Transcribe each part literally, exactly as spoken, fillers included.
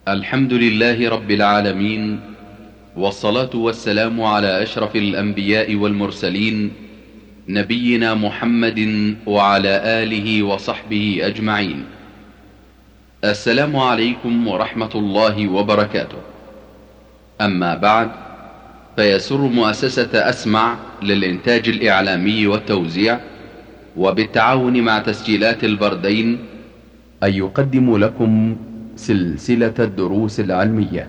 الحمد لله رب العالمين، والصلاة والسلام على أشرف الأنبياء والمرسلين، نبينا محمد وعلى آله وصحبه أجمعين. السلام عليكم ورحمة الله وبركاته. أما بعد، فيسر مؤسسة أسمع للإنتاج الإعلامي والتوزيع وبالتعاون مع تسجيلات البردين أن يقدم لكم سلسلة الدروس العلمية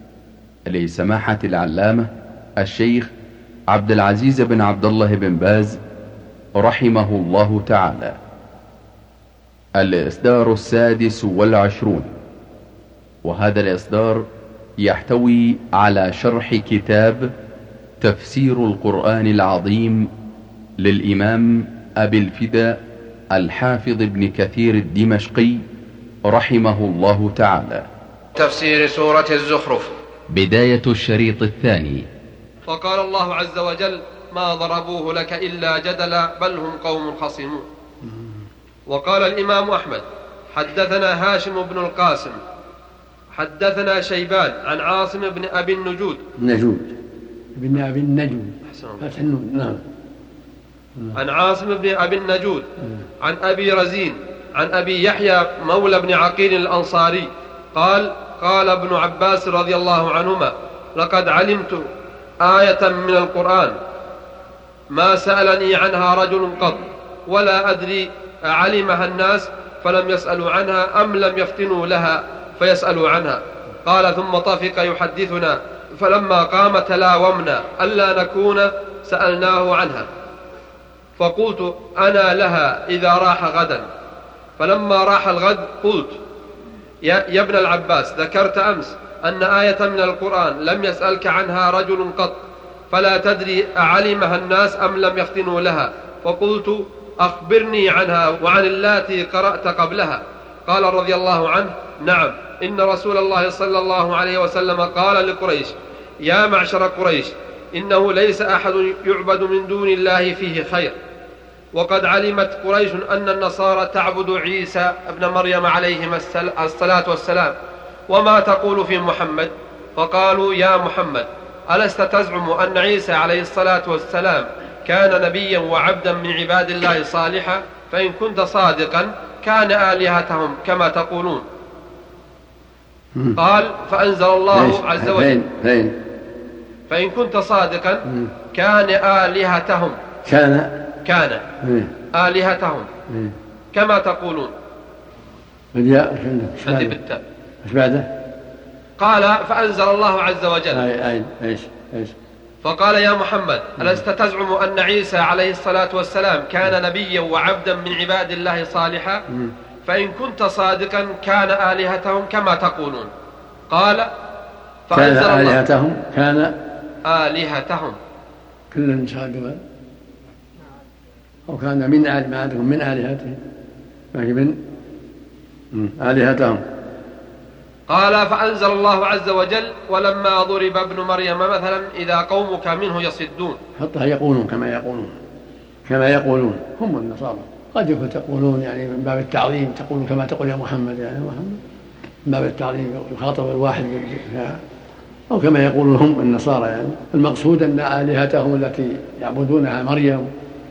لسماحة العلامة الشيخ عبد العزيز بن عبد الله بن باز رحمه الله تعالى، الإصدار السادس والعشرون، وهذا الإصدار يحتوي على شرح كتاب تفسير القرآن العظيم للإمام أبي الفداء الحافظ ابن كثير الدمشقي رحمه الله تعالى، تفسير سورة الزخرف. بداية الشريط الثاني. وقال الله عز وجل: ما ضربوه لك إلا جدلا بل هم قوم خصمون. وقال الإمام أحمد: حدثنا هاشم بن القاسم حدثنا شيبان عن عاصم بن أبي النجود نجود بن أبي النجود نعم عن عاصم بن أبي النجود عن أبي رزين عن أبي يحيى مولى بن عقيل الأنصاري قال: قال ابن عباس رضي الله عنهما: لقد علمت آية من القرآن ما سألني عنها رجل قط، ولا أدري أعلمها الناس فلم يسألوا عنها أم لم يفتنوا لها فيسألوا عنها. قال: ثم طفق يحدثنا، فلما قام تلاومنا ألا نكون سألناه عنها، فقلت: أنا لها إذا راح غدا. فلما راح الغد قلت: يا, يا ابن العباس، ذكرت أمس أن آية من القرآن لم يسألك عنها رجل قط، فلا تدري أعلمها الناس أم لم يفتنوا لها، فقلت: أخبرني عنها وعن اللاتي قرأت قبلها. قال رضي الله عنه: نعم، إن رسول الله صلى الله عليه وسلم قال لقريش: يا معشر قريش، إنه ليس أحد يعبد من دون الله فيه خير. وقد علمت قريش أن النصارى تعبد عيسى ابن مريم عليهما الصلاة والسلام، وما تقول في محمد؟ فقالوا: يا محمد، ألست تزعم أن عيسى عليه الصلاة والسلام كان نبيا وعبدا من عباد الله صالحا؟ فإن كنت صادقا كان آلهتهم كما تقولون. قال: فأنزل الله عز وجل: فإن كنت صادقا كان آلهتهم كان كان آلهتهم كما تقولون. عندي بالتاء. ايش بعده؟ قال: فأنزل الله عز وجل: ايش ايش فقال: يا محمد، ألست تزعم أن عيسى عليه الصلاة والسلام كان نبيا وعبدا من عباد الله صالحا؟ فإن كنت صادقا كان آلهتهم كما تقولون. قال: فأنزل كان آلهتهم كان آلهتهم كل صادقا، أو كان من آلهتهم من آلهتهم من آلهتهم. قال: فأنزل الله عز وجل: ولما ضرب ابن مريم مثلا إذا قومك منه يصدون. حطها يقولون كما يقولون كما يقولون هم النصارى. قد يكون تقولون يعني من باب التعظيم، تقولون كما تقول يا محمد، يعني محمد من باب التعظيم يخاطب الواحد، أو كما يقولون هم النصارى. يعني المقصود أن آلهتهم التي يعبدونها مريم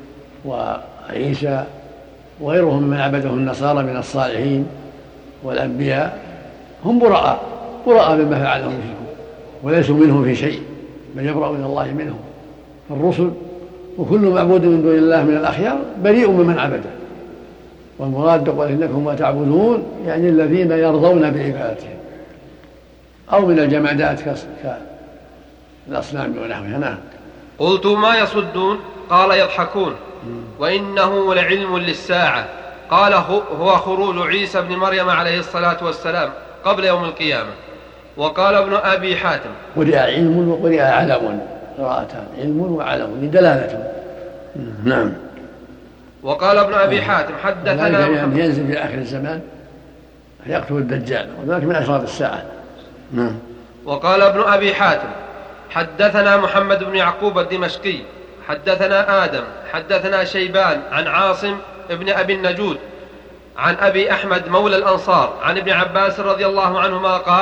وعيسى وغيرهم من عبده النصارى من الصالحين والأنبياء هم براء براء مما فعلهم فيكم، وليسوا منه في شيء، بل يبرأون الله منهم. فالرسل وكل معبود من دون الله من الأخيار بريء ممن عبده. والمراد قال: إنكم ما تعبدون يعني الذين يرضون بعبادتهم، أو من الجمادات كالأصنام ونحوها. نعم. قلت: ما يصدون؟ قال: يضحكون. وإنه لعلم للساعة. قال: هو خروج عيسى بن مريم عليه الصلاة والسلام قبل يوم القيامة. وقال ابن أبي حاتم: قرئ علم وقرئ علم، قراءتان، علم وعلم لدلالته. نعم. وقال ابن أبي حاتم: حدثنا يعني ينزل في آخر الزمان يقتل الدجال، وذلك من أشراط الساعة. نعم. وقال ابن أبي حاتم: حدثنا محمد بن يعقوب الدمشقي حدثنا آدم حدثنا شيبان عن عاصم ابن أبي النجود عن أبي أحمد مولى الأنصار عن ابن عباس رضي الله عنهما قال: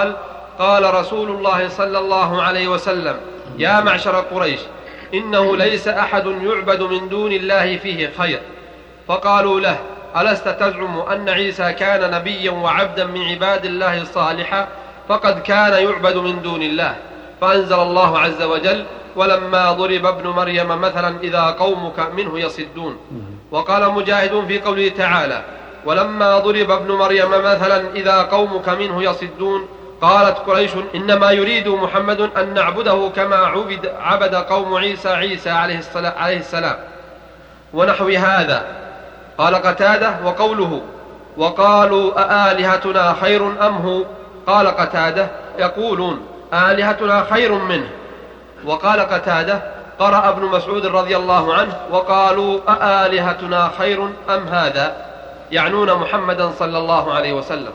قال رسول الله صلى الله عليه وسلم: يا معشر قريش، إنه ليس أحد يعبد من دون الله فيه خير. فقالوا له: ألست تزعم أن عيسى كان نبيا وعبدا من عباد الله صالحا؟ فقد كان يعبد من دون الله. فأنزل الله عز وجل: ولما ضرب ابن مريم مثلا إذا قومك منه يصدون. وقال مجاهد في قوله تعالى: ولما ضرب ابن مريم مثلا إذا قومك منه يصدون، قالت قريش: إنما يريد محمد أن نعبده كما عبد, عبد قوم عيسى عيسى عليه السلام ونحو هذا. قال قتادة: وقوله: وقالوا أآلهتنا خير أم هو؟ قال قتادة: يقولون آلهتنا خير منه. وقال قتادة: قرأ ابن مسعود رضي الله عنه: وقالوا أآلهتنا خير أم هذا، يعنون محمدا صلى الله عليه وسلم.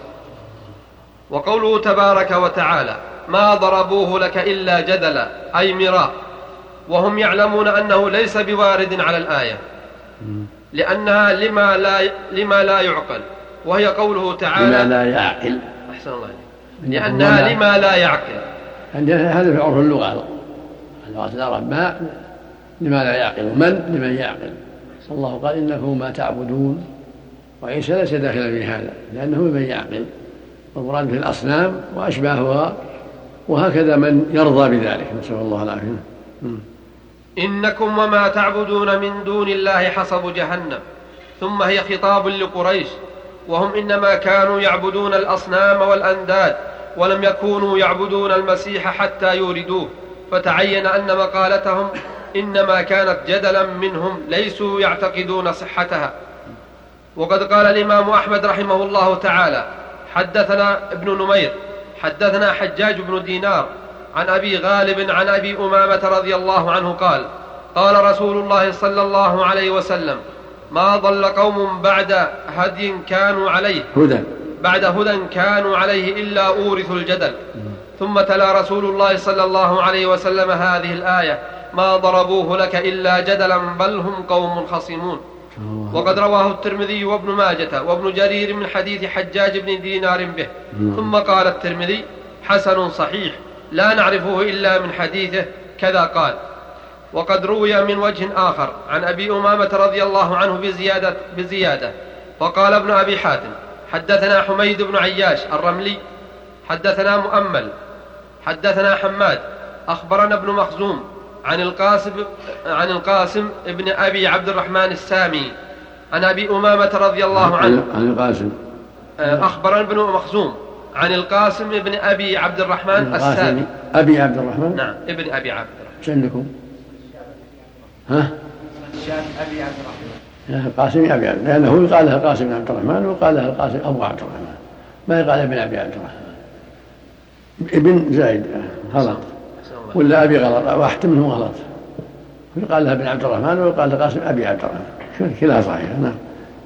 وقوله تبارك وتعالى: ما ضربوه لك إلا جدلا، أي مراء، وهم يعلمون أنه ليس بوارد على الآية، لأنها لما لا, لما لا يعقل، وهي قوله تعالى: لما لا يعقل. أحسن الله عليك. لأنها لما لا يعقل، هذا في عرف اللغة، لغة العرب: ما لما لا يعقل، من لمن يعقل. الله قال: إنه ما تعبدون، وعيسى ليس داخلا في هذا لأنه من يعقل، والمراد في الأصنام وأشباهها، وهكذا من يرضى بذلك، نسأل الله العافية. إنكم وما تعبدون من دون الله حصب جهنم. ثم هي خطاب لقريش، وهم إنما كانوا يعبدون الأصنام والأنداد، ولم يكونوا يعبدون المسيح حتى يوردوه، فتعين أن مقالتهم إنما كانت جدلا منهم، ليسوا يعتقدون صحتها. وقد قال الإمام أحمد رحمه الله تعالى: حدثنا ابن نمير حدثنا حجاج بن دينار عن أبي غالب عن أبي أمامة رضي الله عنه قال: قال رسول الله صلى الله عليه وسلم: ما ضل قوم بعد هدي كانوا عليه هدى بعد هدى كانوا عليه إلا أورثوا الجدل. ثم تلا رسول الله صلى الله عليه وسلم هذه الآية: ما ضربوه لك إلا جدلا بل هم قوم خصمون. وقد رواه الترمذي وابن ماجة وابن جرير من حديث حجاج بن دينار به. ثم قال الترمذي: حسن صحيح، لا نعرفه إلا من حديثه كذا قال. وقد روي من وجه آخر عن أبي أمامة رضي الله عنه بزيادة, بزيادة فقال ابن أبي حاتم: حدثنا حميد بن عياش الرملي حدثنا مؤمل حدثنا حماد أخبرنا ابن مخزوم عن القاسم, عن القاسم ابن أبي عبد الرحمن السامي عن أبي أمامة رضي الله عنه عن القاسم أخبرنا ابن مخزوم عن القاسم ابن أبي عبد الرحمن السامي. أبي عبد الرحمن؟ نعم، ابن أبي عبد الرحمن. ايش عندكم؟ ها؟ أبي عبد الرحمن. القاسم أبي عبد، لأنه يقال له القاسم بن عبد الرحمن ويقال له القاسم أبو عبد الرحمن، ما يقال ابن أبي عبد الرحمن. ابن زايد غلط، ولا أبي غلط، واحد منهم غلط، يقال له ابن عبد الرحمن ويقال له القاسم أبي عبد الرحمن، كلها صحيحة. نعم،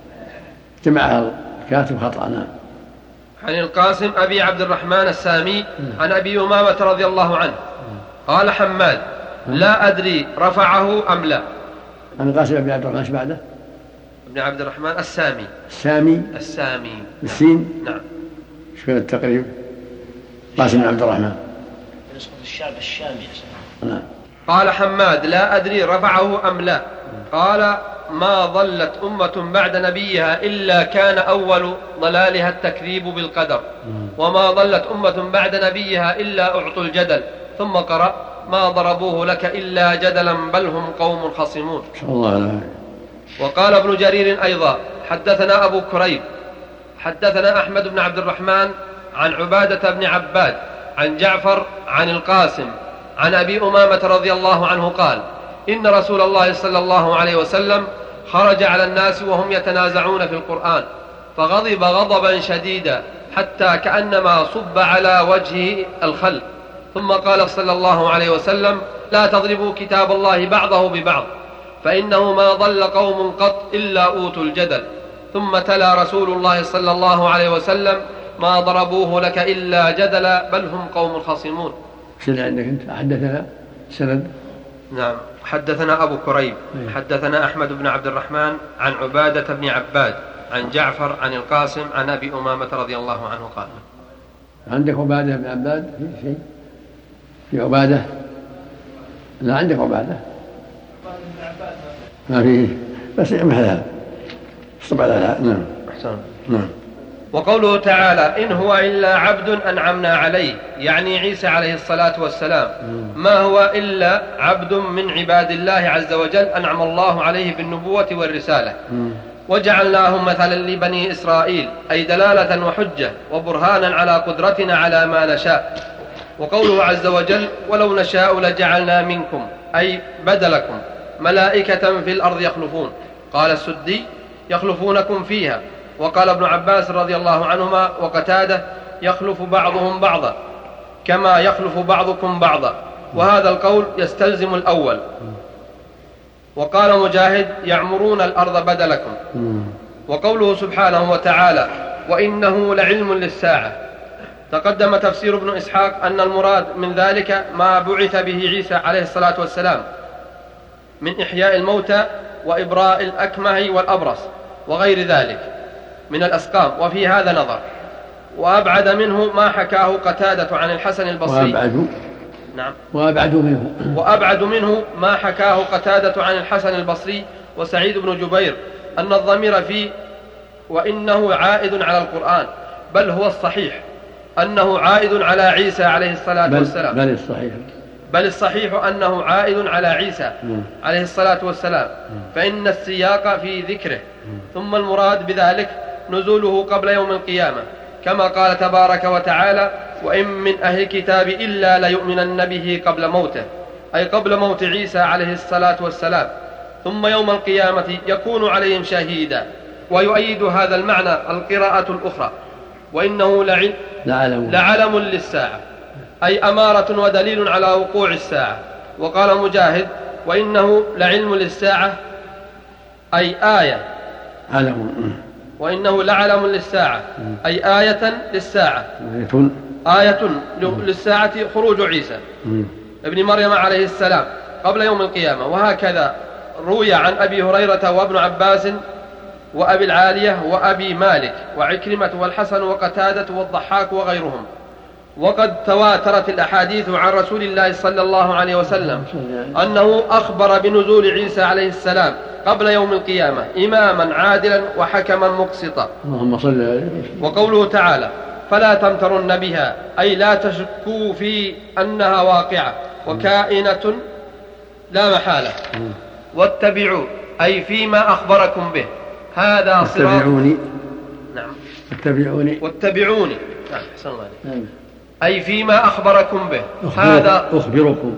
جمعها الكاتب خطأ. نعم. عن القاسم أبي عبد الرحمن السامي عن أبي أمامة رضي الله عنه قال حماد: لا أدري رفعه أم لا. عن القاسم أبي عبد الرحمن ايش بعده؟ ابن عبد الرحمن السامي. السامي السامي بالسين. نعم. ايش كان التقريب؟ قاسم بن عبد الرحمن الشعب الشامي. نعم. قال حماد: لا أدري رفعه أم لا. قال: ما ضلت أمة بعد نبيها إلا كان أول ضلالها التكذيب بالقدر، وما ضلت أمة بعد نبيها إلا أعطوا الجدل. ثم قرأ: ما ضربوه لك إلا جدلا بل هم قوم خصمون. الله لا. وقال ابن جرير أيضا: حدثنا أبو كريب حدثنا أحمد بن عبد الرحمن عن عبادة بن عباد عن جعفر عن القاسم عن أبي أمامة رضي الله عنه قال: إن رسول الله صلى الله عليه وسلم خرج على الناس وهم يتنازعون في القرآن، فغضب غضبا شديدا حتى كأنما صب على وجهه الخل، ثم قال صلى الله عليه وسلم: لا تضربوا كتاب الله بعضه ببعض، فإنه ما ضل قوم قط إلا أوتوا الجدل. ثم تلا رسول الله صلى الله عليه وسلم: ما ضربوه لك إلا جدلا بل هم قوم خصمون. شنو عندك أنت؟ حدثنا سند. نعم. حدثنا أبو كريب حدثنا أحمد بن عبد الرحمن عن عبادة بن عباد عن جعفر عن القاسم عن أبي أمامة رضي الله عنه قال: عندك عبادة بن عباد في شيء في عبادة؟ لا عندك عبادة ما فيه بس مثل هذا صبع لها. نعم أحسن. نعم. وقوله تعالى إن هو إلا عبد أنعمنا عليه يعني عيسى عليه الصلاة والسلام ما هو إلا عبد من عباد الله عز وجل أنعم الله عليه بالنبوة والرسالة وجعلناه مثلا لبني إسرائيل أي دلالة وحجة وبرهانا على قدرتنا على ما نشاء. وقوله عز وجل ولو نشاء لجعلنا منكم أي بدلكم ملائكة في الأرض يخلفون. قال السدي يخلفونكم فيها. وقال ابن عباس رضي الله عنهما وقتاده يخلف بعضهم بعضا كما يخلف بعضكم بعضا وهذا القول يستلزم الأول. وقال مجاهد يعمرون الأرض بدلكم. وقوله سبحانه وتعالى وإنه لعلم للساعة تقدم تفسير ابن إسحاق أن المراد من ذلك ما بعث به عيسى عليه الصلاة والسلام من إحياء الموتى وإبراء الأكمه والأبرص وغير ذلك من الأسقام. وفي هذا نظر. وأبعد منه ما حكاه قتادة عن الحسن البصري. وأبعد نعم وأبعد منه وأبعد منه ما حكاه قتادة عن الحسن البصري وسعيد بن جبير أن الضمير فيه وإنه عائد على القرآن بل هو الصحيح أنه عائد على عيسى عليه الصلاة بل والسلام بل الصحيح بل الصحيح أنه عائد على عيسى عليه الصلاة والسلام فإن السياق في ذكره ثم المراد بذلك نزوله قبل يوم القيامة كما قال تبارك وتعالى وإن من أهل الكتاب إلا ليؤمنن به قبل موته أي قبل موت عيسى عليه الصلاة والسلام ثم يوم القيامة يكون عليهم شهيدا. ويؤيد هذا المعنى القراءة الأخرى وإنه لعلم, لعلم. لعلم للساعة أي أمارة ودليل على وقوع الساعة. وقال مجاهد وإنه لعلم للساعة أي آية علم وإنه لعلم للساعة أي آية للساعة آية للساعة خروج عيسى ابن مريم عليه السلام قبل يوم القيامة. وهكذا روي عن أبي هريرة وابن عباس وأبي العالية وأبي مالك وعكرمة والحسن وقتادة والضحاك وغيرهم. وقد تواترت الأحاديث عن رسول الله صلى الله عليه وسلم أنه أخبر بنزول عيسى عليه السلام قبل يوم القيامة إماما عادلا وحكما مقسطا. اللهم صل عليه. وقوله تعالى فلا تمترن بها أي لا تشكوا في أنها واقعة وكائنة لا محالة. واتبعوا أي فيما أخبركم به هذا صراط اتبعوني. نعم اتبعوني واتبعوني نعم حسن الله نعم. أي فيما أخبركم به أخبر هذا أخبركم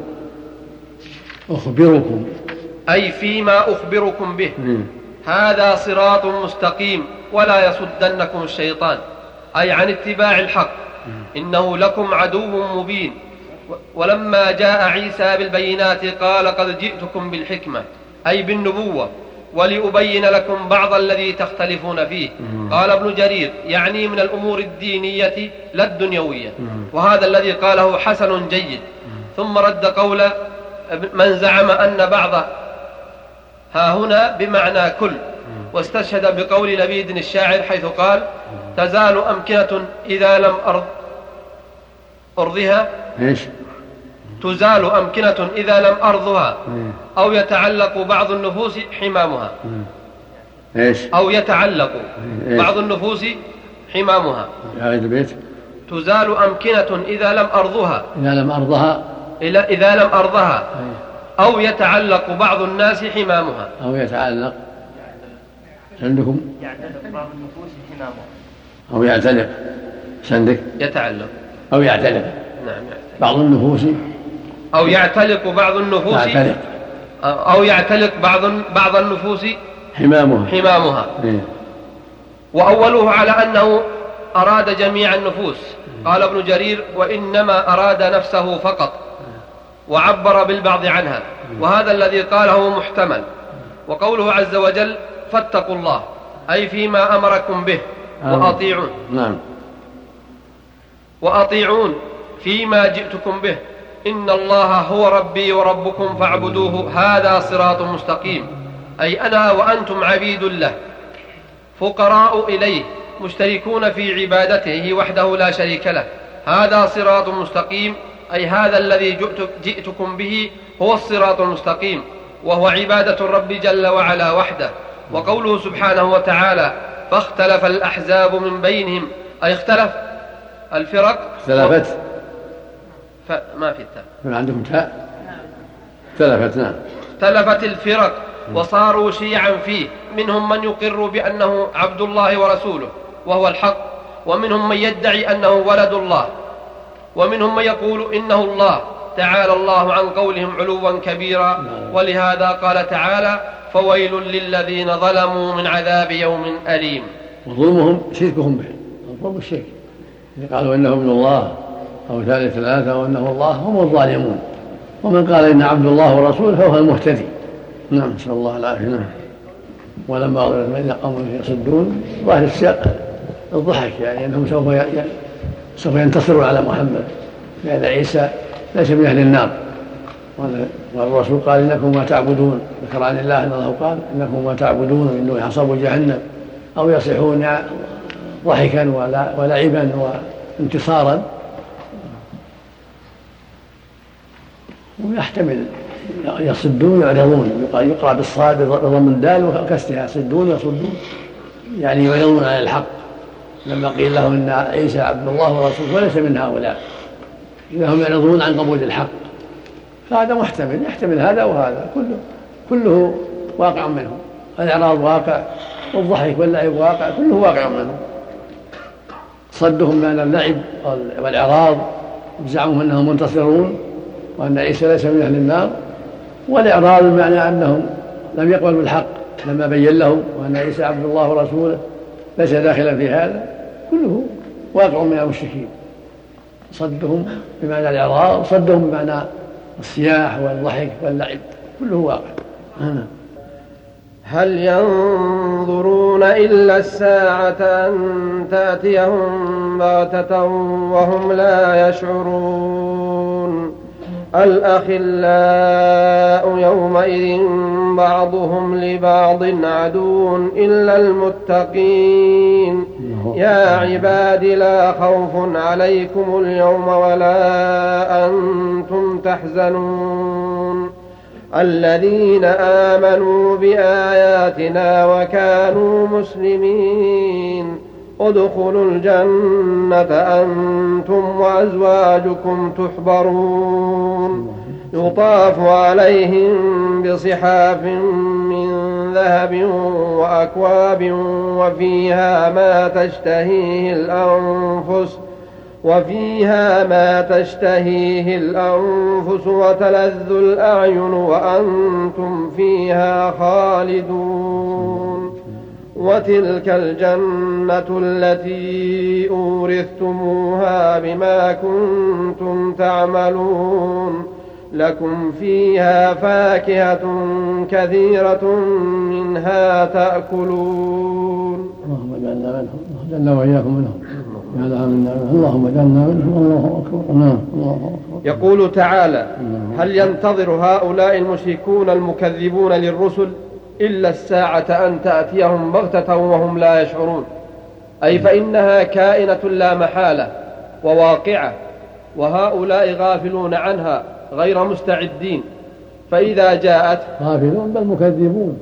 أخبركم أي فيما أخبركم به مم. هذا صراط مستقيم ولا يصدنكم الشيطان أي عن اتباع الحق إنه لكم عدو مبين. ولما جاء عيسى بالبينات قال قد جئتكم بالحكمة أي بالنبوة ولأبين لكم بعض الذي تختلفون فيه. قال ابن جرير يعني من الأمور الدينية لا الدنيوية وهذا الذي قاله حسن جيد. ثم رد قول من زعم أن بعض ها هنا بمعنى كل واستشهد بقول لبيد الشاعر حيث قال تزال أمكنة إذا لم أرض أرضها إيش تزال أمكنة إذا لم أرضها أو يتعلق بعض النفوس حمامها إيش أو يتعلق بعض النفوس حمامها هذا البيت تزال أمكنة إذا لم أرضها إذا لم أرضها إذا لم أرضها أو يتعلق بعض الناس حمامها أو يتعلق عندكم يعتلق بعض النفوس حمامها أو يعتلق سندك يتعلق أو يعتلق نعم بعض النفوس أو يعتلق بعض النفوس يعتلق أو يعتلق بعض بعض النفوس حمامها حمامها إيه. وأوله على أنه أراد جميع النفوس. قال ابن جرير وإنما أراد نفسه فقط وعبر بالبعض عنها وهذا الذي قاله محتمل. وقوله عز وجل فاتقوا الله أي فيما أمركم به وأطيعون نعم وأطيعون فيما جئتكم به إن الله هو ربي وربكم فاعبدوه هذا صراط مستقيم أي أنا وأنتم عبيد له فقراء إليه مشتركون في عبادته وحده لا شريك له هذا صراط مستقيم، أي هذا الذي جئتكم به هو الصراط المستقيم، وهو عبادة الرب جل وعلا وحده. وقوله سبحانه وتعالى فاختلف الأحزاب من بينهم، أي اختلف الفرق اختلفت ف... ما في التاء من عندكم تاء اختلفت نعم اختلفت الفرق وصاروا شيعا فيه، منهم من يقر بأنه عبد الله ورسوله وهو الحق، ومنهم من يدعي أنه ولد الله، ومنهم من يقول إنه الله، تعالى الله عن قولهم علوا كبيرا. ولهذا قال تعالى فويل للذين ظلموا من عذاب يوم أليم. وظلمهم شركهم به، الظلم الشرك، قالوا إنه ابن الله أو ثالث ثلاثة أو إنه الله هم الظالمون، ومن قال إن عبد الله ورسوله فهو المهتدي. نعم نسأل الله العافية. نعم. ولما غلبت الذين قاموا يصدون ظاهر السياق الضحك، يعني أنهم سوف سوف ينتصروا على محمد، لأن عيسى ليس من أهل النار، والرسول قال إنكم ما تعبدون، ذكر عن الله أنه قال إنكم ما تعبدون إنه حصب جهنم، أو يصيحون ضحكا ولعبا وانتصارا. ويحتمل يصدون يعرضون، يقرأ بالصاد بضم الدال وكسرها، يصدون يصدون يعني يعرضون عن الحق. لما قيل لهم إن عيسى عبد الله ورسوله وليس من هؤلاء، إذا هم يعرضون عن قبول الحق، فهذا محتمل، يحتمل هذا وهذا، كله كله واقع منهم. الإعراض واقع، والضحك واللعب واقع، كله واقع منهم. صدهم بين اللعب والإعراض، زعمهم أنهم منتصرون وأن عيسى ليس من أهل النار، والإعراض بمعنى أنهم لم يقبلوا بالحق لما بين لهم وأن عيسى عبد الله ورسوله ليس داخلا في هذا، كله واقع من المشركين. صدهم بمعنى الإعراض، صدهم بمعنى الصياح والضحك واللعب، كله واقع. هل ينظرون إلا الساعة أن تأتيهم بغتة وهم لا يشعرون. الأخلاء يومئذ بعضهم لبعض عدو إلا المتقين. يا عباد لا خوف عليكم اليوم ولا أنتم تحزنون الذين آمنوا بآياتنا وكانوا مسلمين ادخلوا الجنة أنتم وأزواجكم تحبرون يطاف عليهم بصحاف من ذهب وأكواب وفيها ما تشتهيه الأنفس وفيها ما تشتهيه الأنفس وتلذ الأعين وأنتم فيها خالدون وتلك الجنة التي أورثتموها بما كنتم تعملون لكم فيها فاكهة كثيرة منها تأكلون. اللهم اجعلنا منهم، جعلنا وإياكم منهم، اللهم اجعلنا منهم. الله أكبر. الله أكبر. يقول تعالى: هل ينتظر هؤلاء المشركون المكذبون للرسل إلا الساعة أن تأتيهم بغتة وهم لا يشعرون، أي فإنها كائنة لا محالة وواقعة، وهؤلاء غافلون عنها غير مستعدين، فإذا جاءت غافلون بل مكذبون،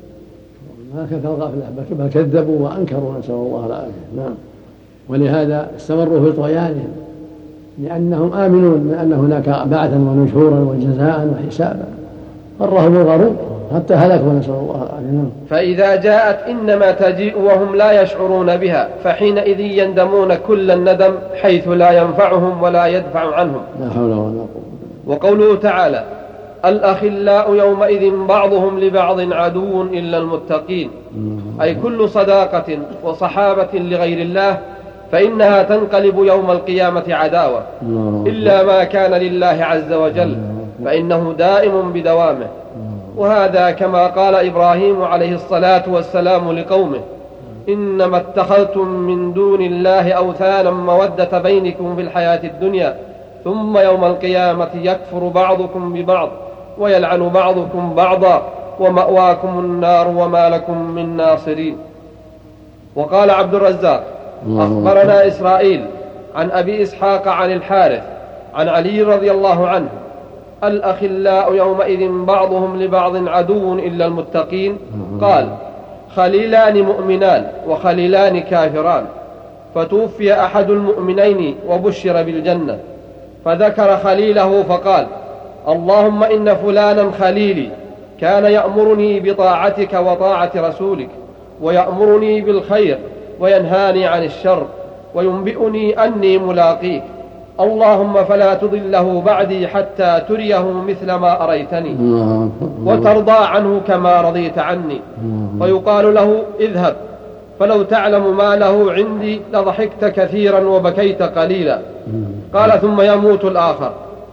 ما كثر غافلة بل كذبوا وأنكروا، نسأل الله العافية. نعم. ولهذا استمروا في طغيانهم، لأنهم آمنون بأن هناك بعثا ونشورا وجزاء وحسابا، غرهم الغرور حتى هلكوا، نسأل الله العافية. فإذا جاءت إنما تجيء وهم لا يشعرون بها، فحينئذ يندمون كل الندم حيث لا ينفعهم ولا يدفع عنهم. لا حول ولا قوة. وقوله تعالى: الأخلاء يومئذ بعضهم لبعض عدو إلا المتقين، أي كل صداقة وصحابة لغير الله فإنها تنقلب يوم القيامة عداوة، إلا ما كان لله عز وجل فإنه دائم بدوامه. وهذا كما قال إبراهيم عليه الصلاة والسلام لقومه: إنما اتخذتم من دون الله أوثانا مودة بينكم في الحياة الدنيا ثم يوم القيامة يكفر بعضكم ببعض ويلعن بعضكم بعضا ومأواكم النار وما لكم من ناصرين. وقال عبد الرزاق: أخبرنا إسرائيل عن أبي إسحاق عن الحارث عن علي رضي الله عنه: الأخلاء يومئذ بعضهم لبعض عدو إلا المتقين. قال: خليلان مؤمنان وخليلان كافران، فتوفي أحد المؤمنين وبشر بالجنة، فذكر خليله فقال: اللهم إن فلانا خليلي كان يأمرني بطاعتك وطاعة رسولك، ويأمرني بالخير وينهاني عن الشر، وينبئني أني ملاقيك، اللهم فلا تضله بعدي حتى تريه مثل ما أريتني وترضى عنه كما رضيت عني. فيقال له: اذهب، فلو تعلم ما له عندي لضحكت كثيرا وبكيت قليلا. قال: ثم يموت الآخر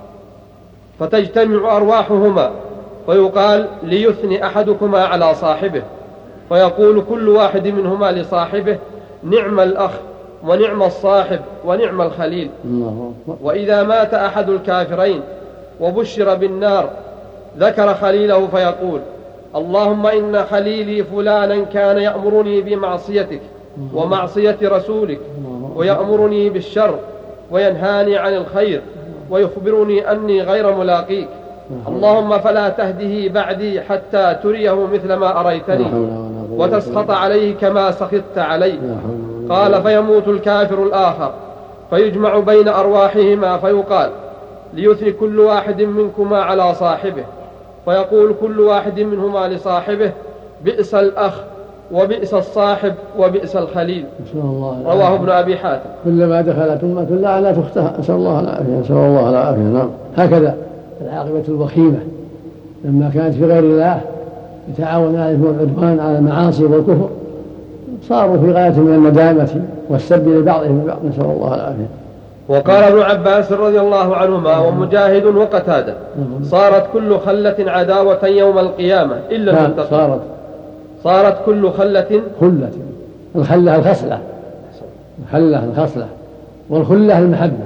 فتجتمع أرواحهما، فيقال: ليثني أحدكما على صاحبه، فيقول كل واحد منهما لصاحبه: نعم الأخ ونعم الصاحب ونعم الخليل. وإذا مات أحد الكافرين وبشر بالنار ذكر خليله فيقول: اللهم إن خليلي فلانا كان يأمرني بمعصيتك ومعصية رسولك، ويأمرني بالشر وينهاني عن الخير، ويخبرني أني غير ملاقيك، اللهم فلا تهده بعدي حتى تريه مثل ما أريتني وتسخط عليه كما سخطت علي. قال: فيموت الكافر الآخر فيجمع بين أرواحهما، فيقال: ليثني كل واحد منكما على صاحبه، فيقول كل واحد منهما لصاحبه: بئس الأخ وبئس الصاحب وبئس الخليل. رواه ابن أبي حاتم. كلما دخلت أمة لعنت أختها، نسأل الله العافية، نسأل الله العافية. نعم، هكذا العاقبة الوخيمة لما كانت في غير الله يتعاون على العدوان على المعاصي والكفر، صاروا في غاية من الندامة والسب لبعضهم البعض، نسأل الله العافية. وقال ابن عباس رضي الله عنهما ومجاهد وقتادة: صارت كل خلة عداوة يوم القيامة إلا المتقين. صارت صارت كل خلة خلة، الخلة الخصلة، الخلة الخصلة، والخلة المحبة.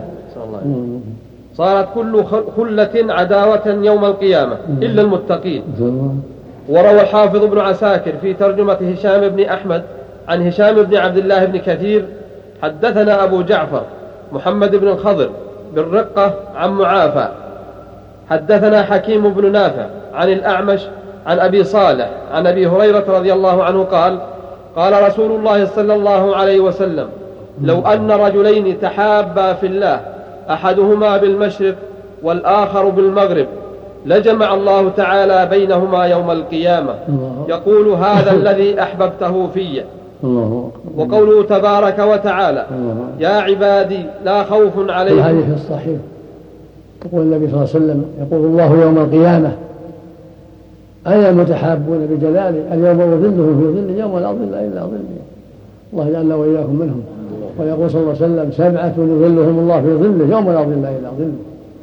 صارت كل خلة عداوة يوم القيامة إلا المتقين. وروى الحافظ ابن عساكر في ترجمة هشام بن أحمد عن هشام بن عبد الله بن كثير: حدثنا أبو جعفر محمد بن الخضر بالرقة عن معافى، حدثنا حكيم بن نافع عن الأعمش عن أبي صالح عن أبي هريرة رضي الله عنه قال: قال رسول الله صلى الله عليه وسلم: لو أن رجلين تحابا في الله أحدهما بالمشرق والآخر بالمغرب لجمع الله تعالى بينهما يوم القيامة، يقول: هذا الذي أحببته في. وقوله تبارك وتعالى: يا عبادي لا خوف عليكم. الحديث الصحيح يقول النبي صلى الله عليه وسلم: يقول الله يوم القيامة: أين المتحابون بجلالي اليوم أظلهم في ظل يوم لا ظل إلا ظلي، الله يجعلنا وإياكم منهم. ويقول صلى الله عليه وسلم: سبعة يظلهم الله في ظله يوم لا ظل إلا ظله: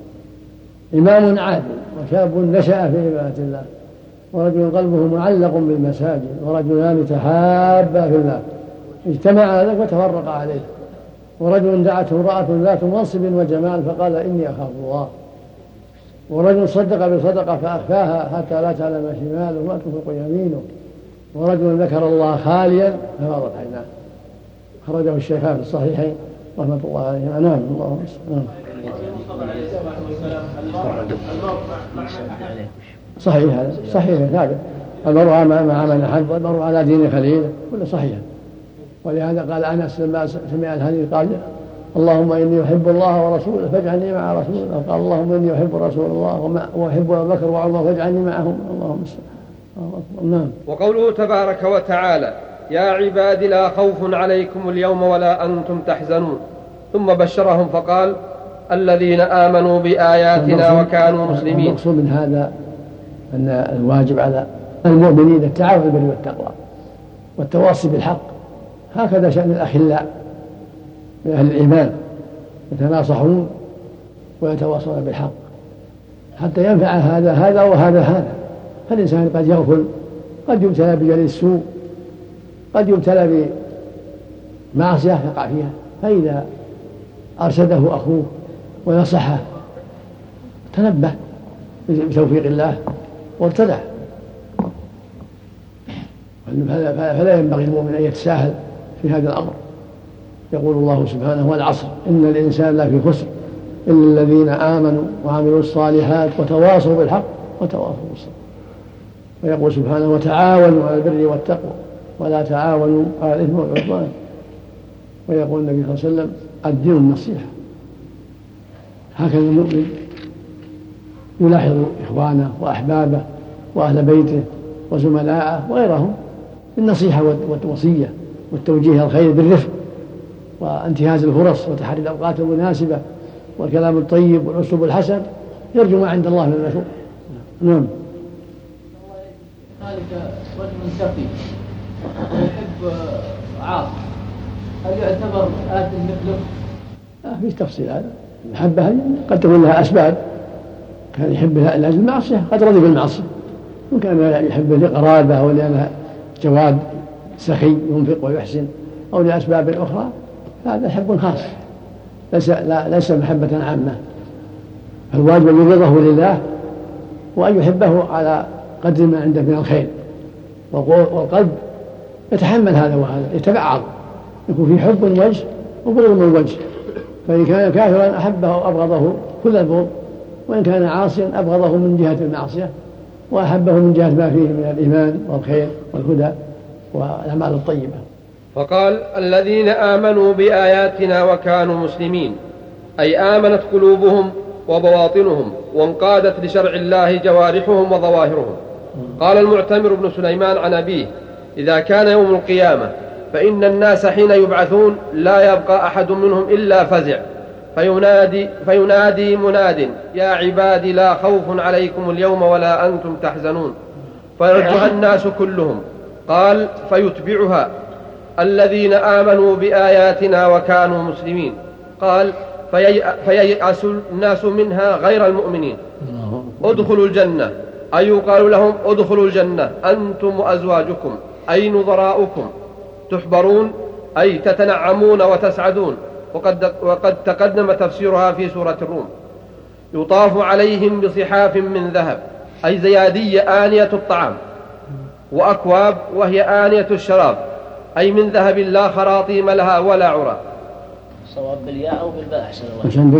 إمام عادل، وشاب نشأ في عبادة الله، ورجل قلبه معلق بالمساجد، ورجلان تحابا في الله اجتمع على ذلك وتفرق عليه، ورجل دعته امرأة ذات منصب وجمال فقال: إني أخاف الله، ورجل صدق بصدقة فأخفاها حتى لا تعلم شماله ما تنفق يمينه، ورجل ذكر الله خاليا ففاضت عيناه. خرجه الشيخان في الصحيحين رحمة الله عليهم. نعم، اللهم صل. صحيح، هذا صحيح ثابت: المرء مع من أحب والمرء على دين خليله، كل صحيح. ولهذا قال أنس لما سمع الحديث قال: اللهم إني أحب الله ورسوله فاجعلني مع رسول الله. قال: اللهم إني أحب رسول الله وأحب أبا بكر وعمر فاجعلني معهم. اللهم صل. نعم. وقوله تبارك وتعالى: يا عبادي لا خوف عليكم اليوم ولا أنتم تحزنون، ثم بشرهم فقال: الذين آمنوا بآياتنا وكانوا مسلمين. المقصود من هذا أن الواجب على المؤمنين التعاون بالبر والتقوى والتواصي بالحق، هكذا شأن الأخلاء من أهل الإيمان، يتناصحون ويتواصون بالحق حتى ينفع هذا هذا وهذا هذا. فالإنسان قد يغفل، قد يبتلى بجليس السوء، قد يبتلى بمعصية يقع فيها، فإذا أرشده أخوه ونصحه تنبه بتوفيق الله وارتدع. فلا ينبغي المؤمن أن يتساهل في هذا الأمر، يقول الله سبحانه والعصر إن الإنسان لفي خسر إلا الذين آمنوا وعملوا الصالحات وتواصوا بالحق وتواصوا بالصبر. ويقول سبحانه وتعاونوا على البر والتقوى ولا تعاونوا على الإثم والعدوان. ويقول النبي صلى الله عليه وسلم الدين النصيحة. هكذا المؤمن يلاحظ إخوانه وأحبابه وأهل بيته وزملائه وغيرهم بالنصيحة والوصية والتوجيه الخير بالرفق وانتهاز الفرص وتحري الأوقات المناسبة والكلام الطيب والأسلوب الحسن، يرجو ما عند الله من المثوب. نعم. ذلك رجل سقي ويحب عاصي، هل يعتبر آت مثله؟ لا في تفصيل هذا. المحبة قد تكون لها أسباب، كان يحبها لأجل المعصية قد رضي بالمعصية، وكان يحبه لقرابة أو لأنها جواد سخي ينفق ويحسن أو لأسباب أخرى، هذا حب خاص ليس, لا ليس محبة عامة. فالواجب أن يرضه لله وأن يحبه على قدر ما عنده من الخير، والقلب يتحمل هذا وهذا يتبعض، يكون في حب من وجه وبغض من وجه. فإن كان كافرا أحبه وأبغضه كل البغض، وإن كان عاصيا أبغضه من جهة المعصية وأحبه من جهة ما فيه من الإيمان والخير والهدى والأعمال الطيبة. فقال الذين آمنوا بآياتنا وكانوا مسلمين، أي آمنت قلوبهم وبواطنهم وانقادت لشرع الله جوارحهم وظواهرهم. قال المعتمر بن سليمان عن أبيه إذا كان يوم القيامة فإن الناس حين يبعثون لا يبقى أحد منهم إلا فزع، فينادي, فينادي مناد يا عبادي لا خوف عليكم اليوم ولا أنتم تحزنون، فيرجع الناس كلهم. قال فيتبعها الذين آمنوا بآياتنا وكانوا مسلمين. قال فييأس الناس منها غير المؤمنين. ادخلوا الجنة، أي يقال لهم ادخلوا الجنة أنتم وأزواجكم أي نظراؤكم، تحبرون أي تتنعمون وتسعدون. وقد, وقد تقدم تفسيرها في سورة الروم. يطاف عليهم بصحاف من ذهب أي زيادية آنية الطعام، وأكواب وهي آنية الشراب أي من ذهب لا خراطيم لها ولا عرى. صواب بالياء أو بالباء أحسن الله.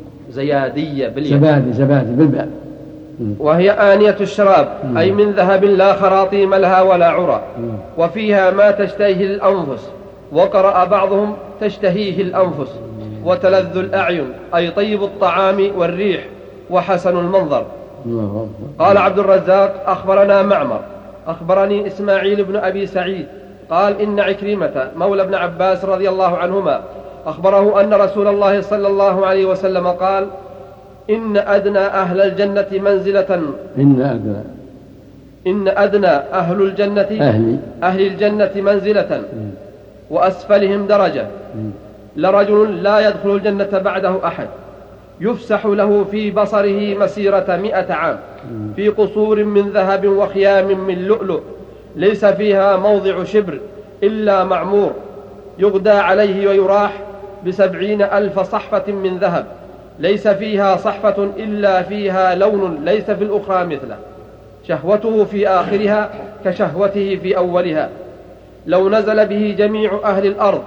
زيادية بالياء. زبادي زبادي بالباء. وهي آنية الشراب أي من ذهب لا خراطيم لها ولا عرى، وفيها ما تشتهيه الأنفس. وقرأ بعضهم تشتهيه الأنفس وتلذ الأعين أي طيب الطعام والريح وحسن المنظر. قال عبد الرزاق أخبرنا معمر أخبرني إسماعيل بن أبي سعيد قال إن عكرمة مولى ابن عباس رضي الله عنهما أخبره أن رسول الله صلى الله عليه وسلم قال إن أدنى أهل الجنة منزلة إن أدنى إن أدنى أهل الجنة أهل, أهل الجنة منزلة وأسفلهم درجة لرجل لا يدخل الجنة بعده أحد يفسح له في بصره مسيرة مئة عام في قصور من ذهب وخيام من لؤلؤ ليس فيها موضع شبر إلا معمور، يغدى عليه ويراح بسبعين ألف صحفة من ذهب ليس فيها صحفة إلا فيها لون ليس في الأخرى مثله، شهوته في آخرها كشهوته في أولها. لو نزل به جميع أهل الأرض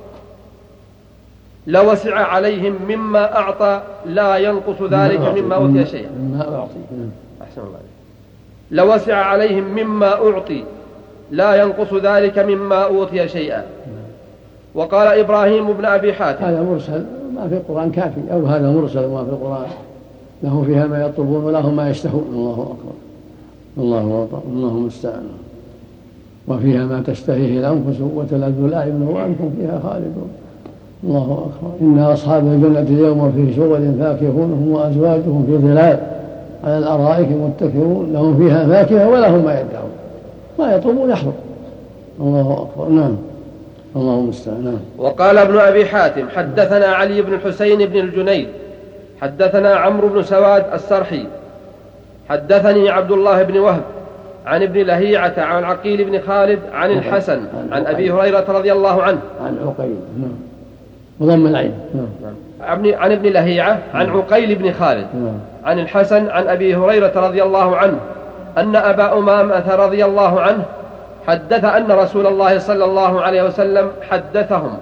لوسع عليهم مما أعطى لا ينقص ذلك مما أوتي شيئا. أحسن الله. لوسع عليهم مما أعطي لا ينقص ذلك مما أوتي شيئا. وقال إبراهيم بن أبي حاتم هذا مرسل ما في القرآن كافي، أو هذا مرسل ما في القرآن لهم فيها ما يطلبون ولهم ما يشتهون. الله أكبر الله أكبر الله المستعان. وفيها ما تشتهيه الأنفس وتلذ الأعين وأنتم فيها خالدون. الله أكبر. إن أصحاب الجنة اليوم في شغل فاكهون هم وأزواجهم في ظلال على الأرائك متكئون لهم فيها فاكهة ولهم ما يدعون ما يطلبون يحضر. الله أكبر. نعم الله المستعان. وقال ابن أبي حاتم حدثنا علي بن الحسين بن الجنيد حدثنا عمرو بن سواد السرحي حدثني عبد الله بن وهب عن ابن لهيعة عن عقيل بن خالد عن الحسن عن أبي هريرة رضي الله عنه عن عقيل وضم العين عن ابن لهيعة عن عقيل بن خالد عن الحسن عن أبي هريرة رضي الله عنه أن أبا أمامة رضي الله عنه حدث أن رسول الله صلى الله عليه وسلم حدثهم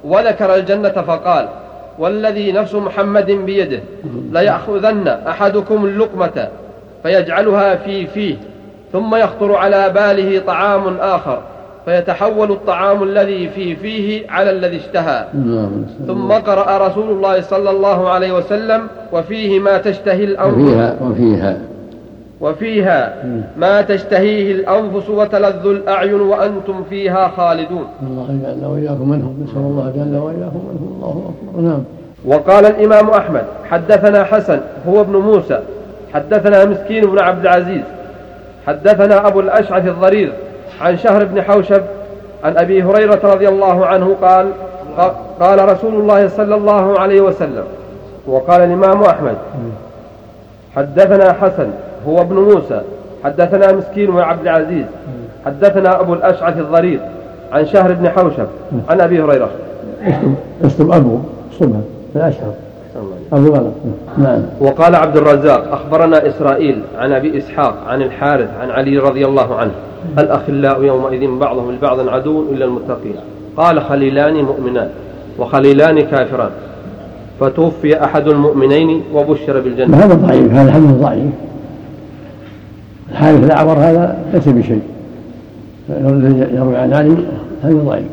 وذكر الجنة فقال والذي نفس محمد بيده ليأخذن أحدكم اللقمة فيجعلها في فيه ثم يخطر على باله طعام آخر فيتحول الطعام الذي في فيه على الذي اشتهى. ثم قرأ رسول الله صلى الله عليه وسلم وفيه ما تشتهي الأنفس وفيها, وفيها, وفيها ما تشتهيه الأنفس وتلذ الأعين وأنتم فيها خالدون. الله جل وإياكم منهم، نسأل الله جل وإياكم منهم. الله أكبر. نعم. وقال الإمام أحمد حدثنا حسن هو ابن موسى حدثنا مسكين بن عبد العزيز حدثنا أبو الأشعث الضرير عن شهر بن حوشب عن أبي هريرة رضي الله عنه قال قال رسول الله صلى الله عليه وسلم. وقال الإمام أحمد حدثنا حسن هو ابن موسى حدثنا مسكين بن عبد العزيز حدثنا أبو الأشعث الضرير عن شهر بن حوشب عن أبي هريرة. اسم أبو صبح الأشعث أبو غلط. نعم. وقال عبد الرزاق أخبرنا إسرائيل عن أبي إسحاق عن الحارث عن علي رضي الله عنه الأخلاء يومئذ بعضهم لبعض عدو إلا المتقين قال خليلان مؤمنان وخليلان كافران فتوفي أحد المؤمنين وبشر بالجنة. هذا ضعيف، هذا حديث ضعيف. الحارث الأعور هذا ليس بشيء، يروي عن علي هذا ضعيف،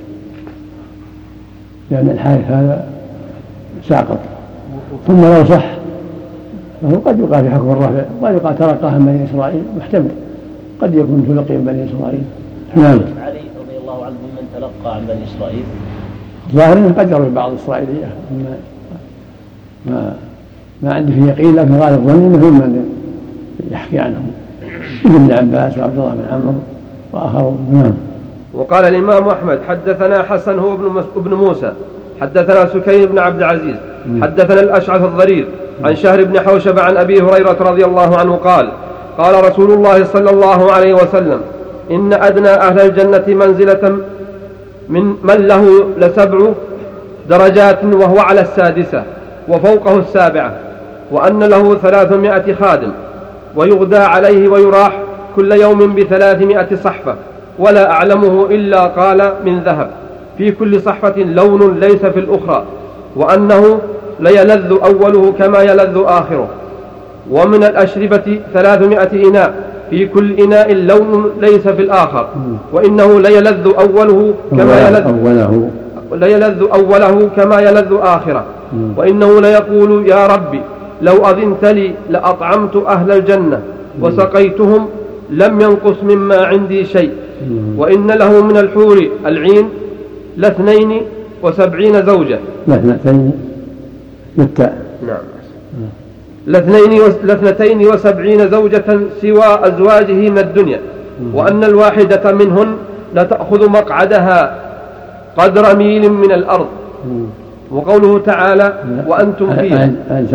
لأن الحارث هذا ساقط. ثم لو صح فهو قد يقع في حكم الرفع، قد يقع تلقاها من بني إسرائيل، محتمل قد يكون تلقي من بني إسرائيل. نعم. علي رضي الله عنه من تلقى عن بني إسرائيل ظاهر قد يروي بعض الإسرائيلية ما ما عندي فيه يقين، لكن غالب ظني انه من يحكي عنه ابن عباس وعبد الله بن عمرو واخرون. نعم. وقال الامام احمد حدثنا حسن هو ابن ابن موسى حدثنا سكين بن عبد العزيز حدثنا الاشعث الضرير عن شهر بن حوشب عن ابي هريره رضي الله عنه قال قال رسول الله صلى الله عليه وسلم ان ادنى اهل الجنه منزله من من له لسبع درجات وهو على السادسة وفوقه السابعة، وأن له ثلاثمائة خادم ويغدى عليه ويراح كل يوم بثلاثمائة صحفة ولا أعلمه إلا قال من ذهب في كل صحفة لون ليس في الأخرى، وأنه ليلذ أوله كما يلذ آخره، ومن الأشربة ثلاثمائة إناء في كل إناء لون ليس في الآخر، وإنه ليلذ أوله كما يلذ أوله ليلذ أوله كما يلذ آخره، وإنه ليقول يا ربي لو أذنت لي لأطعمت أهل الجنة وسقيتهم لم ينقص مما عندي شيء، وإن له من الحور العين لاثنين وسبعين زوجة لاثنتين بالتاء نعم لاثنتين وسبعين زوجة سوى أزواجه من الدنيا، وأن الواحدة منهن لتأخذ مقعدها قدر ميل من الأرض. وقوله تعالى وأنتم فيها.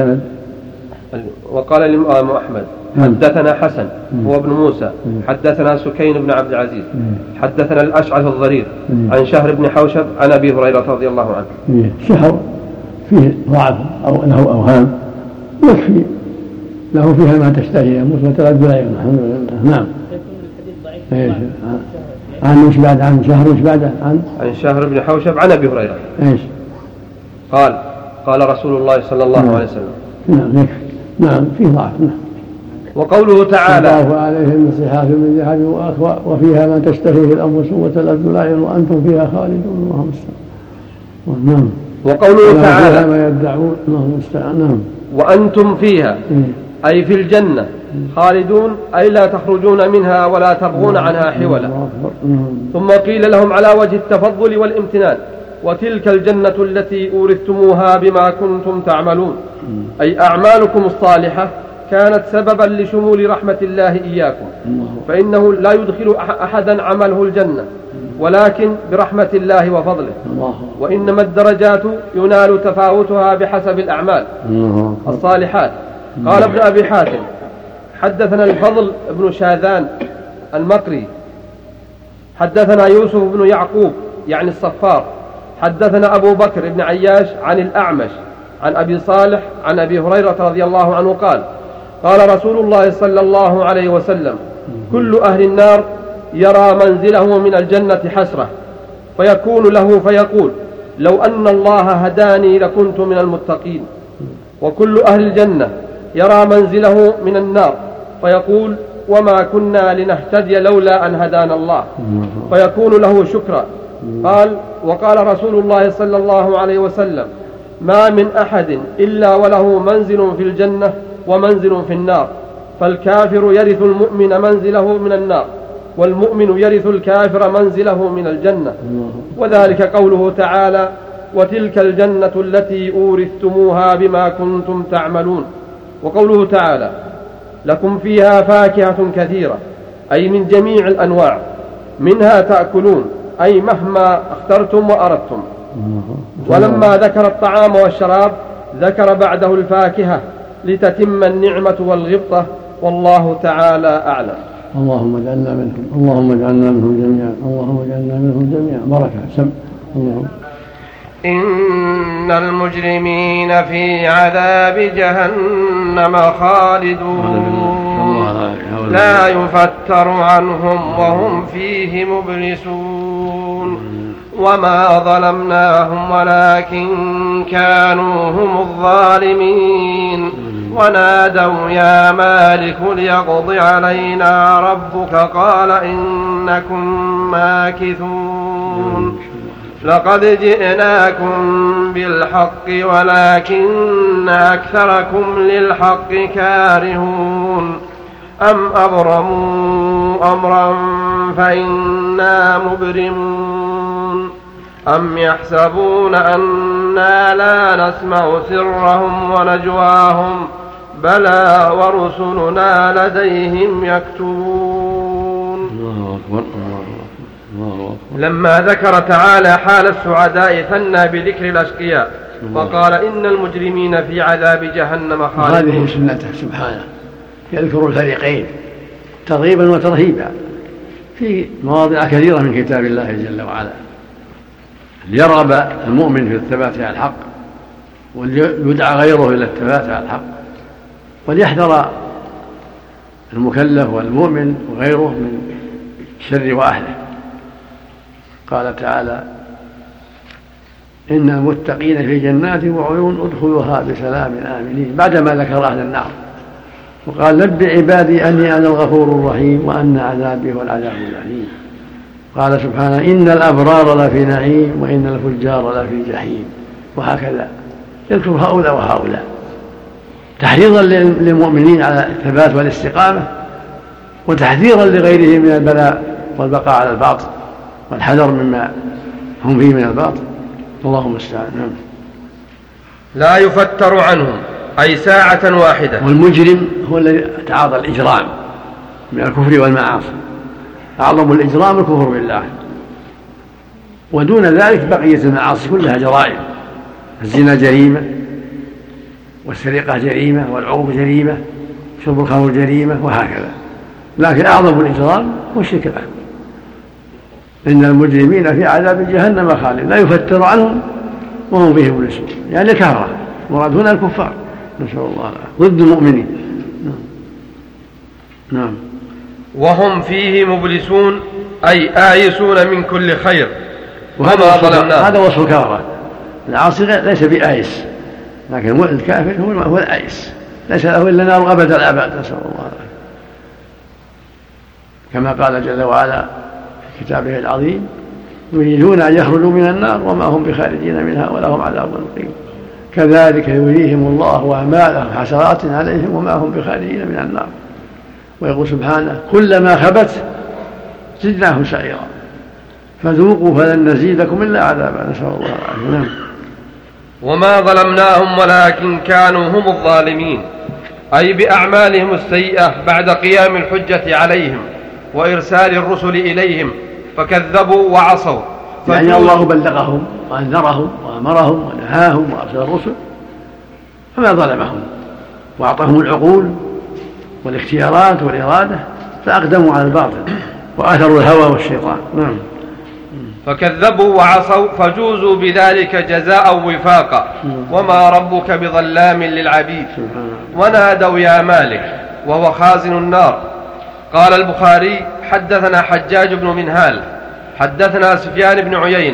وقال الإمام أحمد حدثنا حسن هو ابن موسى حدثنا سكين بن عبد العزيز حدثنا الأشعث الضرير عن شهر بن حوشب عن أبي هريرة رضي الله عنه. شهر فيه ضعف أو له أوهام يكفي له فيها ما تشتهي أنفس وتلذ العين. الحمد لله. نعم. ايش عن ايش بعد عن شهر ايش بعد عن عن شهر بن حوشب عن ابي هريره ايش قال قال رسول الله صلى الله نعم. عليه وسلم. نعم نعم في ضعف. نعم. وقوله تعالى الله عليهم من صحاف من ذهب واكواب وفيها ما تشتهيه الانفس وتلذ العين وانتم فيها خالدون. اللهم استعان. نعم. وقوله تعالى ما يدعون. اللهم استعان. نعم. وانتم فيها أي في الجنة خالدون أي لا تخرجون منها ولا تبغون عنها حولا. ثم قيل لهم على وجه التفضل والامتنان وتلك الجنة التي أورثتموها بما كنتم تعملون، أي أعمالكم الصالحة كانت سببا لشمول رحمة الله إياكم، فإنه لا يدخل أحدا عمله الجنة ولكن برحمة الله وفضله، وإنما الدرجات ينال تفاوتها بحسب الأعمال الصالحات. قال ابن أبي حاتم حدثنا الفضل بن شاذان المقري حدثنا يوسف بن يعقوب يعني الصفار حدثنا أبو بكر بن عياش عن الأعمش عن أبي صالح عن أبي هريرة رضي الله عنه قال قال رسول الله صلى الله عليه وسلم كل أهل النار يرى منزله من الجنة حسرة فيكون له فيقول لو أن الله هداني لكنت من المتقين. وكل أهل الجنة يرى منزله من النار فيقول وما كنا لنهتدي لولا أن هدانا الله، فيكون له شكرا. قال وقال رسول الله صلى الله عليه وسلم ما من أحد إلا وله منزل في الجنة ومنزل في النار، فالكافر يرث المؤمن منزله من النار، والمؤمن يرث الكافر منزله من الجنة. وذلك قوله تعالى وتلك الجنة التي أورثتموها بما كنتم تعملون. وقوله تعالى لكم فيها فاكهة كثيرة، أي من جميع الأنواع، منها تأكلون، أي مهما اخترتم وأردتم. ولما ذكر الطعام والشراب ذكر بعده الفاكهة لتتم النعمة والغبطة، والله تعالى أعلم. اللهم اجعلنا منهم، اللهم اجعلنا منهم جميعا، اللهم اجعلنا منهم جميعا. بركة سم. اللهم إن المجرمين في عذاب جهنم خالدون لا يفتر عنهم وهم فيه مبلسون. وما ظلمناهم ولكن كانوا هم الظالمين. ونادوا يا مالك ليقض علينا ربك قال إنكم ماكثون. لقد جئناكم بالحق ولكن أكثركم للحق كارهون. أم أبرموا أمرا فإنا مبرمون. أم يحسبون أنا لا نسمع سرهم ونجواهم بلى ورسلنا لديهم يكتبون. الله أكبر. لما ذكر تعالى حال السعداء ثنى بذكر الأشقياء وقال إن المجرمين في عذاب جهنم خالدون. هذه سنته سبحانه، يذكر الفريقين ترغيبا وترهيبا في مواضع كثيرة من كتاب الله جل وعلا، ليرغب المؤمن في الثبات على الحق وليدعى غيره إلى الثبات على الحق، وليحذر المكلف والمؤمن وغيره من الشر وأهله. قال تعالى إن المتقين في جنات وعيون ادخلوها بسلام آمنين، بعدما ذكر أهل النار وقال نبئ عبادي أني أنا الغفور الرحيم وأن عذابي هو العذاب الأليم. قال سبحانه إن الأبرار لفي نعيم وإن الفجار لفي جحيم. وهكذا يذكر هؤلاء وهؤلاء تحريضا للمؤمنين على الثبات والاستقامة، وتحذيرا لغيرهم من البلاء والبقاء على الباطل والحذر مما هم فيه من الباطل. اللهم استعان. لا يفتر عنهم أي ساعة واحدة. والمجرم هو الذي تعاطى الإجرام من الكفر والمعاصي، أعظم الإجرام الكفر بالله، ودون ذلك بقية المعاصي كلها جرائم. الزنا جريمة، والسرقة جريمة، والعقوق جريمة، شرب الخمر جريمة، وهكذا. لكن أعظم الإجرام هو الشرك الأكبر. إن المجرمين في عذاب جهنم خالدون لا يفتر عنهم وهم فيه مبلسون، يعني الكفرة، مراد هنا الكفار، نسأل الله العافية، ضد المؤمنين. نعم. وهم فيه مبلسون أي آيسون من كل خير. وهذا ظلمناه، هذا وصف الكفرة. العاصي ليس بآيس، لكن الكافر هو الآيس، ليس له إلا نار أبد الأبد، نسأل الله العافية. كما قال جل وعلا في كتابه العظيم يريدون أن يخرجوا من النار وما هم بخارجين منها ولهم عذاب مقيم. كذلك يريهم الله أعمالهم حسرات عليهم وما هم بخارجين من النار. ويقول سبحانه كلما خبت زدناهم سعيرا فذوقوا فلن نزيدكم إلا عذابا، نسأل الله العافية. وما ظلمناهم ولكن كانوا هم الظالمين، أي بأعمالهم السيئة بعد قيام الحجة عليهم وإرسال الرسل إليهم فكذبوا وعصوا. يعني الله بلغهم وأنذرهم وأمرهم ونهاهم وأرسل الرسل فما ظلمهم، وأعطاهم العقول والاختيارات والإرادة فأقدموا على الباطل وآثروا الهوى والشيطان. نعم. فكذبوا وعصوا فجوزوا بذلك جزاء وفاقا، وما ربك بظلام للعبيد. ونادوا يا مالك وهو خازن النار. قال البخاري حدثنا حجاج بن منهال حدثنا سفيان بن عيينة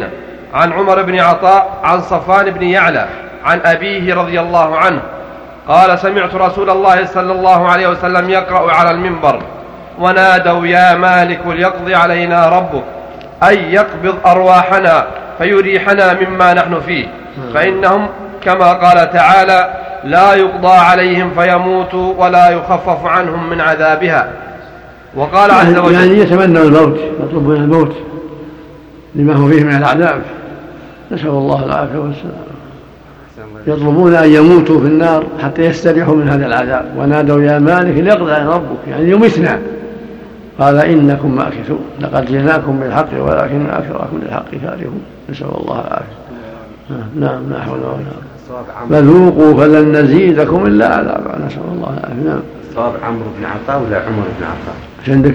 عن عمر بن عطاء عن صفوان بن يعلى عن أبيه رضي الله عنه قال سمعت رسول الله صلى الله عليه وسلم يقرأ على المنبر ونادوا يا مالك ليقضي علينا ربك أي يقبض أرواحنا فيريحنا مما نحن فيه فإنهم كما قال تعالى لا يقضى عليهم فيموتوا ولا يخفف عنهم من عذابها. وقال عز وجل يعني يتمنى الموت، يطلبون الموت لما هو فيه من العذاب، نسأل الله العافية والسلام، يطلبون أن يموتوا في النار حتى يستريحوا من هذا العذاب. ونادوا يا مالك ليقضي علينا ربك يعني يمتنا، قال إنكم ماكثون لقد جئناكم بالحق ولكن أكثركم للحق كارهون، نسأل الله العافية. نعم لا حول ولا قوة فذوقوا فلن نزيدكم إلا عذابا، نسأل الله العافية. نعم. صواب عمرو بن عطاء ولا عمر بن عطاء؟ ايش عندك؟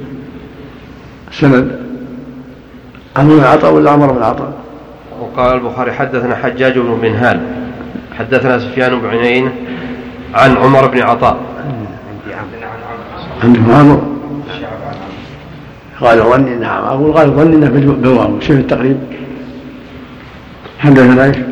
السند عمرو بن عطاء ولا عمر بن عطاء؟ وقال البخاري حدثنا حجاج بن منهال حدثنا سفيان بن عيينة عن عمر بن عطاء. عندكم عمر؟ قال ظني نعم أقول قال ظني إنه بالواو. شوف التقريب. حدثنا ايش؟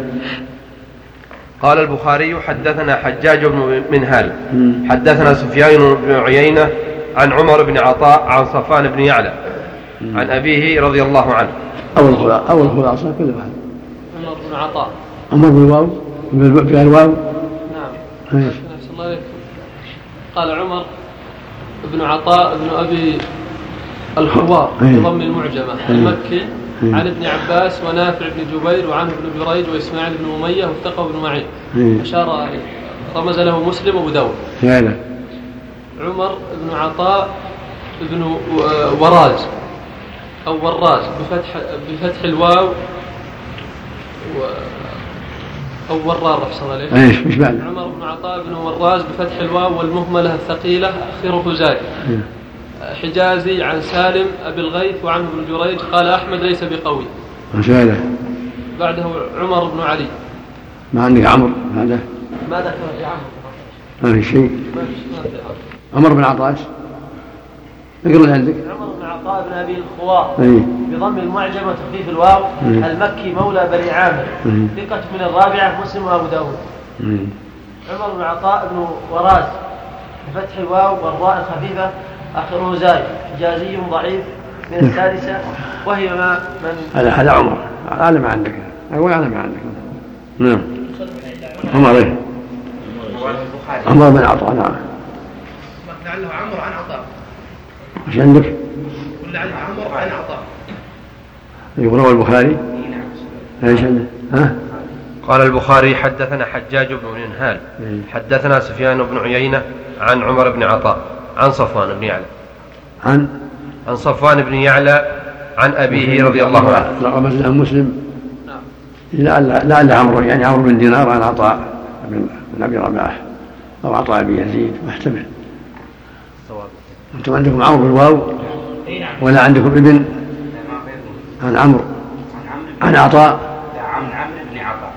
قال البخاري حدثنا حجاج بن منهال حدثنا سفيان بن عيينة عن عمر بن عطاء عن صفوان بن يعلى عن أبيه رضي الله عنه. أول خلاصة أول خلاصة كل واحد. عمر بن عطاء. عمر بالواو بالواو. نعم. الله عليك. قال عمر بن عطاء بن أبي الخوار بضم المعجمة المكي عن ابن عباس ونافع بن جبير وعنه بن جريج وإسماعيل بن أمية وثقه بن معين. أشار رمز له مسلم وأبو داود. عمر بن عطاء بن وراز أو وراز بفتح بفتح الواو و أو ورار رحصل عليه. إيش إيش بعد؟ عمر بن عطاء بن وراز بفتح الواو والمهملة الثقيلة آخره زاي. حجازي عن سالم أبي الغيث وعنه بن جريج قال أحمد ليس بقوي. مسألة. بعده عمر بن علي. ما عندك عمر هذا؟ ما ذكر في عمر. ما في شيء. عمر بن عطاء. اقرأ اللي عندك. عمر بن عطاء بن أبي الخوار بضم المعجم وتخفيف الواو المكي مولى بني عامر ثقة من الرابعة مسلم وأبو داود. عمر بن عطاء بن وراز بفتح الواو والراء الخفيفة آخره زاي حجازي ضعيف من السادسة وهي ما من هذا هذا عمر هذا ما عندك أقول أنا ما عندك. نعم. عمر إيه؟ عمر بن عطاء. نعم. لعله عمر عن عطاء. ايش عندك؟ لعله عمر عن عطاء. يقرأ البخاري. ايش عندك؟ ها؟ قال البخاري حدثنا حجاج بن منهال حدثنا سفيان بن عيينة عن عمر بن عطاء عن صفوان بن يعلى عن عن صفوان بن يعلى عن أبيه رضي الله عنه. رمز له مسلم. لا لا لا عمرو يعني عمرو بن دينار عن عطاء بن أبي رباح أو عطاء بن يزيد محتمل. أنتم عندكم عمرو بالواو ولا عندكم ابن عن عمرو عن عطاء عن عمرو بن عطاء.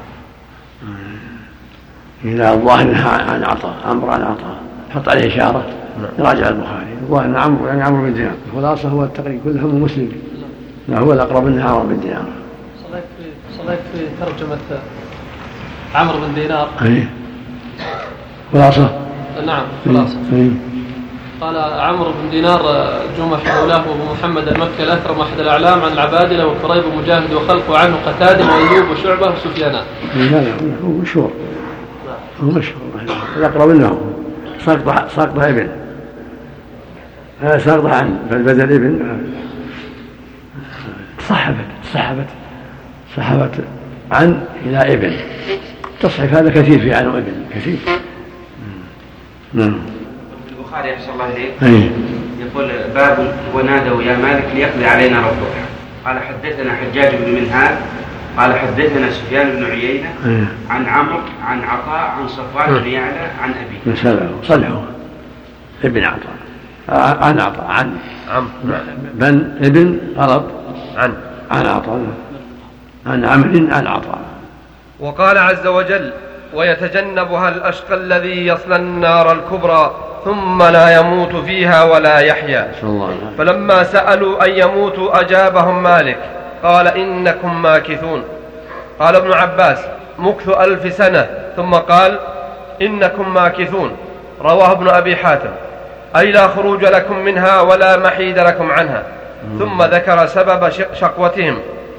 إذا الظاهر عن عطاء عمرو عن عطاء حط عليه إشارة يراجع البخاري. الظاهر عن عمرو يعني عمرو بن دينار. الخلاصة هو التقريب كلهم مسلم. لا هو الأقرب منها عمرو بن دينار. صليت في صليت في ترجمة عمرو بن دينار. أيه. خلاصة. نعم خلاصة. أيه. قال عمرو بن دينار جمح مولاه أبو محمد المكي الأكرم أحد الأعلام عن العبادلة وكريب ومجاهد وخلق عنه قتادة وأيوب وشعبة وسفيان. لا لا هو مشهور. هو مشهور. الأقرب منه ساقطة ساقطة ابن. هذا ساقطة عن فالبدل ابن. صحبت صحبت صحبت عن إلى ابن. تصحف هذا كثير في عنه ابن كثير. نعم. البخاري أحسن الله إليه يقول باب ونادوا يا مالك ليقضي علينا ربك. قال حدثنا حجاج بن منهال قال حدثنا سفيان بن عيينة عن عمرو عن عطاء عن صفوان بن يعلى عن أبيه. مسألة صلحوا ابن عطاء عن عطاء عن عم بن ابن غلط عن عن عطاء عن عمرو عن عطاء. وقال عز وجل ويتجنبها الأشقى الذي يصلى النار الكبرى ثم لا يموت فيها ولا يحيا. فلما سألوا أن يموتوا أجابهم مالك قال إنكم ماكثون. قال ابن عباس مكث ألف سنة، ثم قال إنكم ماكثون. رواه ابن أبي حاتم أي لا خروج لكم منها ولا محيد لكم عنها. ثم ذكر سبب شقوتهم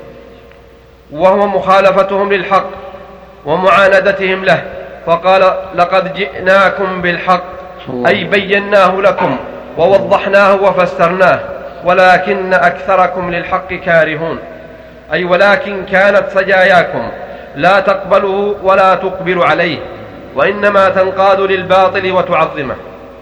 وهو مخالفتهم للحق ومعاندتهم له، فقال لقد جئناكم بالحق أي بيناه لكم ووضحناه وفسرناه، ولكن أكثركم للحق كارهون، أي ولكن كانت سجاياكم لا تقبله ولا تقبل عليه، وإنما تنقاد للباطل وتعظمه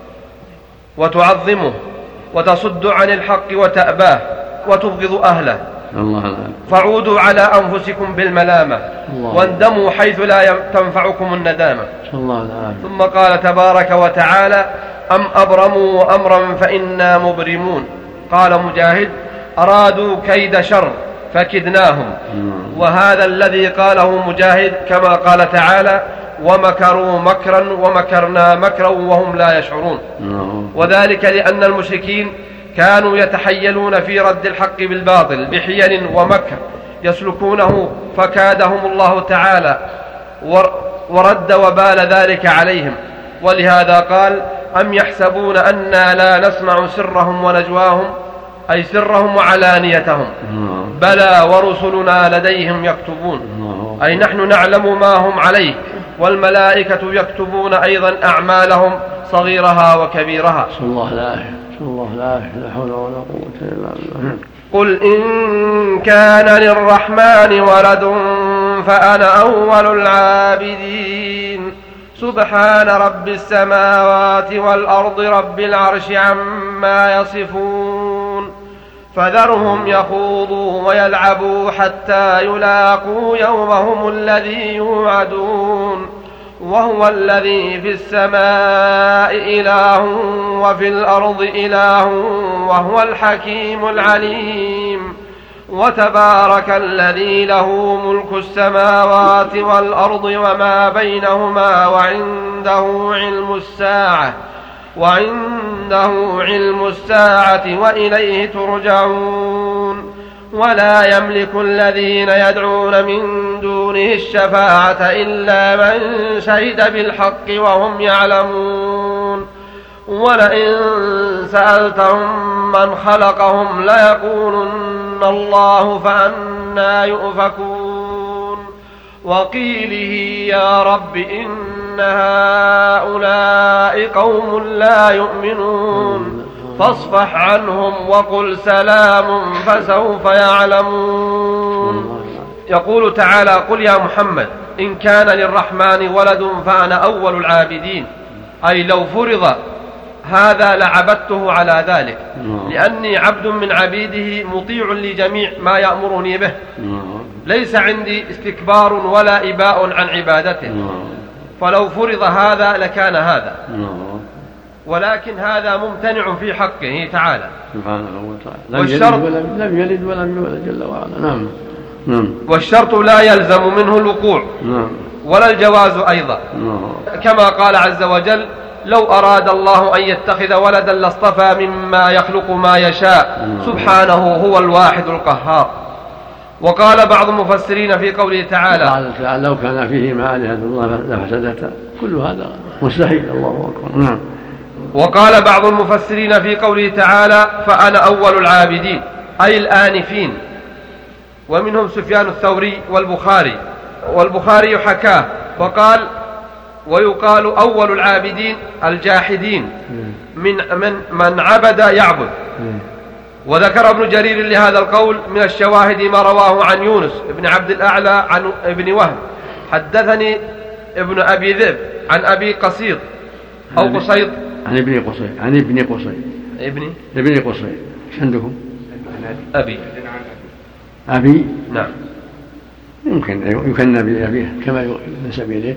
وتعظمه وتصد عن الحق وتأباه وتبغض أهله. الله. فعودوا على أنفسكم بالملامة واندموا حيث لا تنفعكم الندامة. الله. ثم قال تبارك وتعالى أم أبرموا أمرا فإنا مبرمون. قال مجاهد أرادوا كيد شر فكدناهم، وهذا الذي قاله مجاهد كما قال تعالى ومكروا مكرا ومكرنا مكرا وهم لا يشعرون. وذلك لأن المشركين كانوا يتحيلون في رد الحق بالباطل بحيل ومكر يسلكونه، فكادهم الله تعالى ورد وبال ذلك عليهم. ولهذا قال أم يحسبون أنا لا نسمع سرهم ونجواهم، أي سرهم وعلانيتهم، بلى ورسلنا لديهم يكتبون، أي نحن نعلم ما هم عليه، والملائكة يكتبون أيضا أعمالهم صغيرها وكبيرها. صلى الله عليه الله لا حول ولا قوة إلا بالله. قل إن كان للرحمن ولد فأنا أول العابدين. سبحان رب السماوات والأرض رب العرش عما يصفون. فذرهم يخوضوا ويلعبوا حتى يلاقوا يومهم الذي يوعدون. وهو الذي في السماء إله وفي الأرض إله وهو الحكيم العليم. وتبارك الذي له ملك السماوات والأرض وما بينهما وعنده علم الساعة وعنده علم الساعة وإليه ترجعون. ولا يملك الذين يدعون من دونه الشفاعة إلا من شهد بالحق وهم يعلمون. ولئن سألتهم من خلقهم ليقولن الله فأنى يؤفكون. وقيله يا رب إن هؤلاء قوم لا يؤمنون فاصفح عنهم وقل سلام فسوف يعلمون. يقول تعالى قل يا محمد إن كان للرحمن ولد فأنا أول العابدين، أي لو فرض هذا لعبدته على ذلك، لأني عبد من عبيده مطيع لجميع ما يأمرني به، ليس عندي استكبار ولا إباء عن عبادته، فلو فرض هذا لكان هذا، ولكن هذا ممتنع في حقه تعالى سبحانه وتعالى. والشرط لم يلد ولم يولد جل وعلا. نعم. نعم. والشرط لا يلزم منه الوقوع نعم. ولا الجواز أيضا. نعم. كما قال عز وجل لو أراد الله أن يتخذ ولدا لاصطفى مما يخلق ما يشاء نعم. سبحانه هو الواحد القهار. وقال بعض المفسرين في قوله تعالى قال تعالى لو كان فيهما آلهة الله لفسدتا، كل هذا مستحيل. الله أكبر. نعم. وقال بعض المفسرين في قوله تعالى فأنا أول العابدين أي الآنفين، ومنهم سفيان الثوري والبخاري، والبخاري حكاه وقال ويقال أول العابدين الجاحدين من من, من عبد يعبد. وذكر ابن جرير لهذا القول من الشواهد ما رواه عن يونس بن عبد الأعلى عن ابن وهب حدثني ابن أبي ذئب عن أبي قصيد أو قصيد عن ابن قصيد عن ابن قصيد ابن ابن قصيد. ايش عندكم؟ أبي أبي نعم يمكن يكن بأبيه كما ينسب إليه.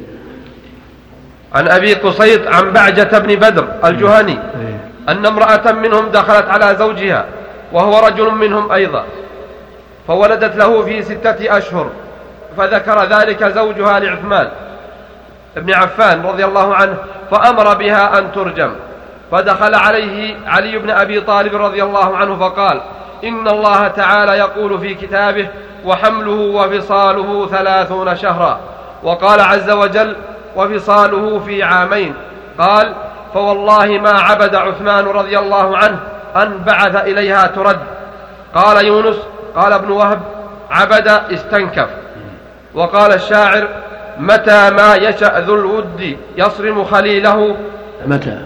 عن أبي قصيد عن بعجة بن بدر الجهني أن امرأة منهم دخلت على زوجها وهو رجل منهم أيضا، فولدت له في ستة أشهر، فذكر ذلك زوجها لعثمان ابن عفان رضي الله عنه فأمر بها أن ترجم. فدخل عليه علي بن أبي طالب رضي الله عنه فقال إن الله تعالى يقول في كتابه وحمله وفصاله ثلاثون شهرا، وقال عز وجل وفصاله في عامين. قال فوالله ما عبد عثمان رضي الله عنه أن بعث إليها ترد. قال يونس قال ابن وهب عبد استنكف. وقال الشاعر متى ما يشأ ذو الود يصرم خليله متى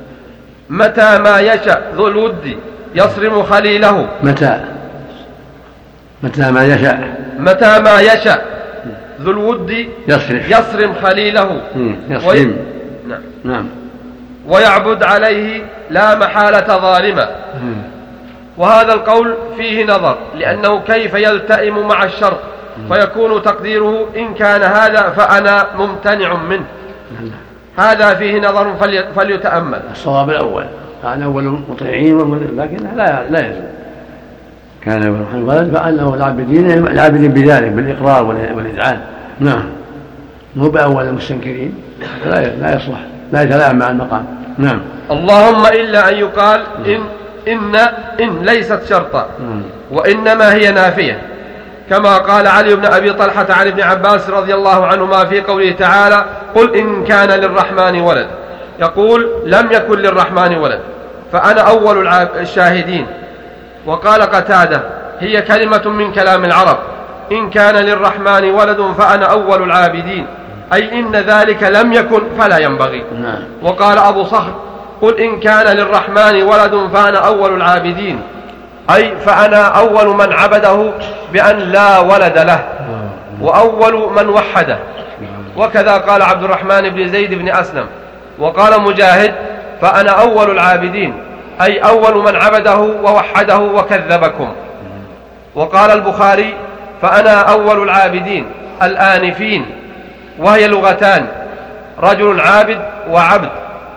متى ما يشأ ذو الود يصرم خليله متى متى ما يشأ متى ما يشأ ذو الود يصرم, يصرم خليله يصرم وي... نعم. نعم ويعبد عليه لا محالة ظالمة. وهذا القول فيه نظر، لأنه كيف يلتئم مع الشرط فيكون تقديره إن كان هذا فأنا ممتنع منه. هذا فيه نظر فليتأمل. الصواب الأول كان أول مطيعين لكن لا لا يزال كان أول ولد فأنه العابدين العابدين بذلك بالإقرار والإذعان. نعم مو بأول المستنكرين لا لا يصلح لا يتلائم مع المقام. نعم. اللهم إلا أن يقال إن إن إن ليست شرطا وإنما هي نافية، كما قال علي بن أبي طلحة عن ابن عباس رضي الله عنهما في قوله تعالى قل إن كان للرحمن ولد، يقول لم يكن للرحمن ولد فأنا أول الشاهدين. وقال قتادة هي كلمة من كلام العرب إن كان للرحمن ولد فأنا أول العابدين، أي إن ذلك لم يكن فلا ينبغي. وقال أبو صخر قل إن كان للرحمن ولد فأنا أول العابدين، أي فأنا أول من عبده بأن لا ولد له وأول من وحده. وكذا قال عبد الرحمن بن زيد بن أسلم. وقال مجاهد فأنا أول العابدين، أي أول من عبده ووحده وكذبكم. وقال البخاري فأنا أول العابدين الآنفين، وهي لغتان رجل عابد وعبد،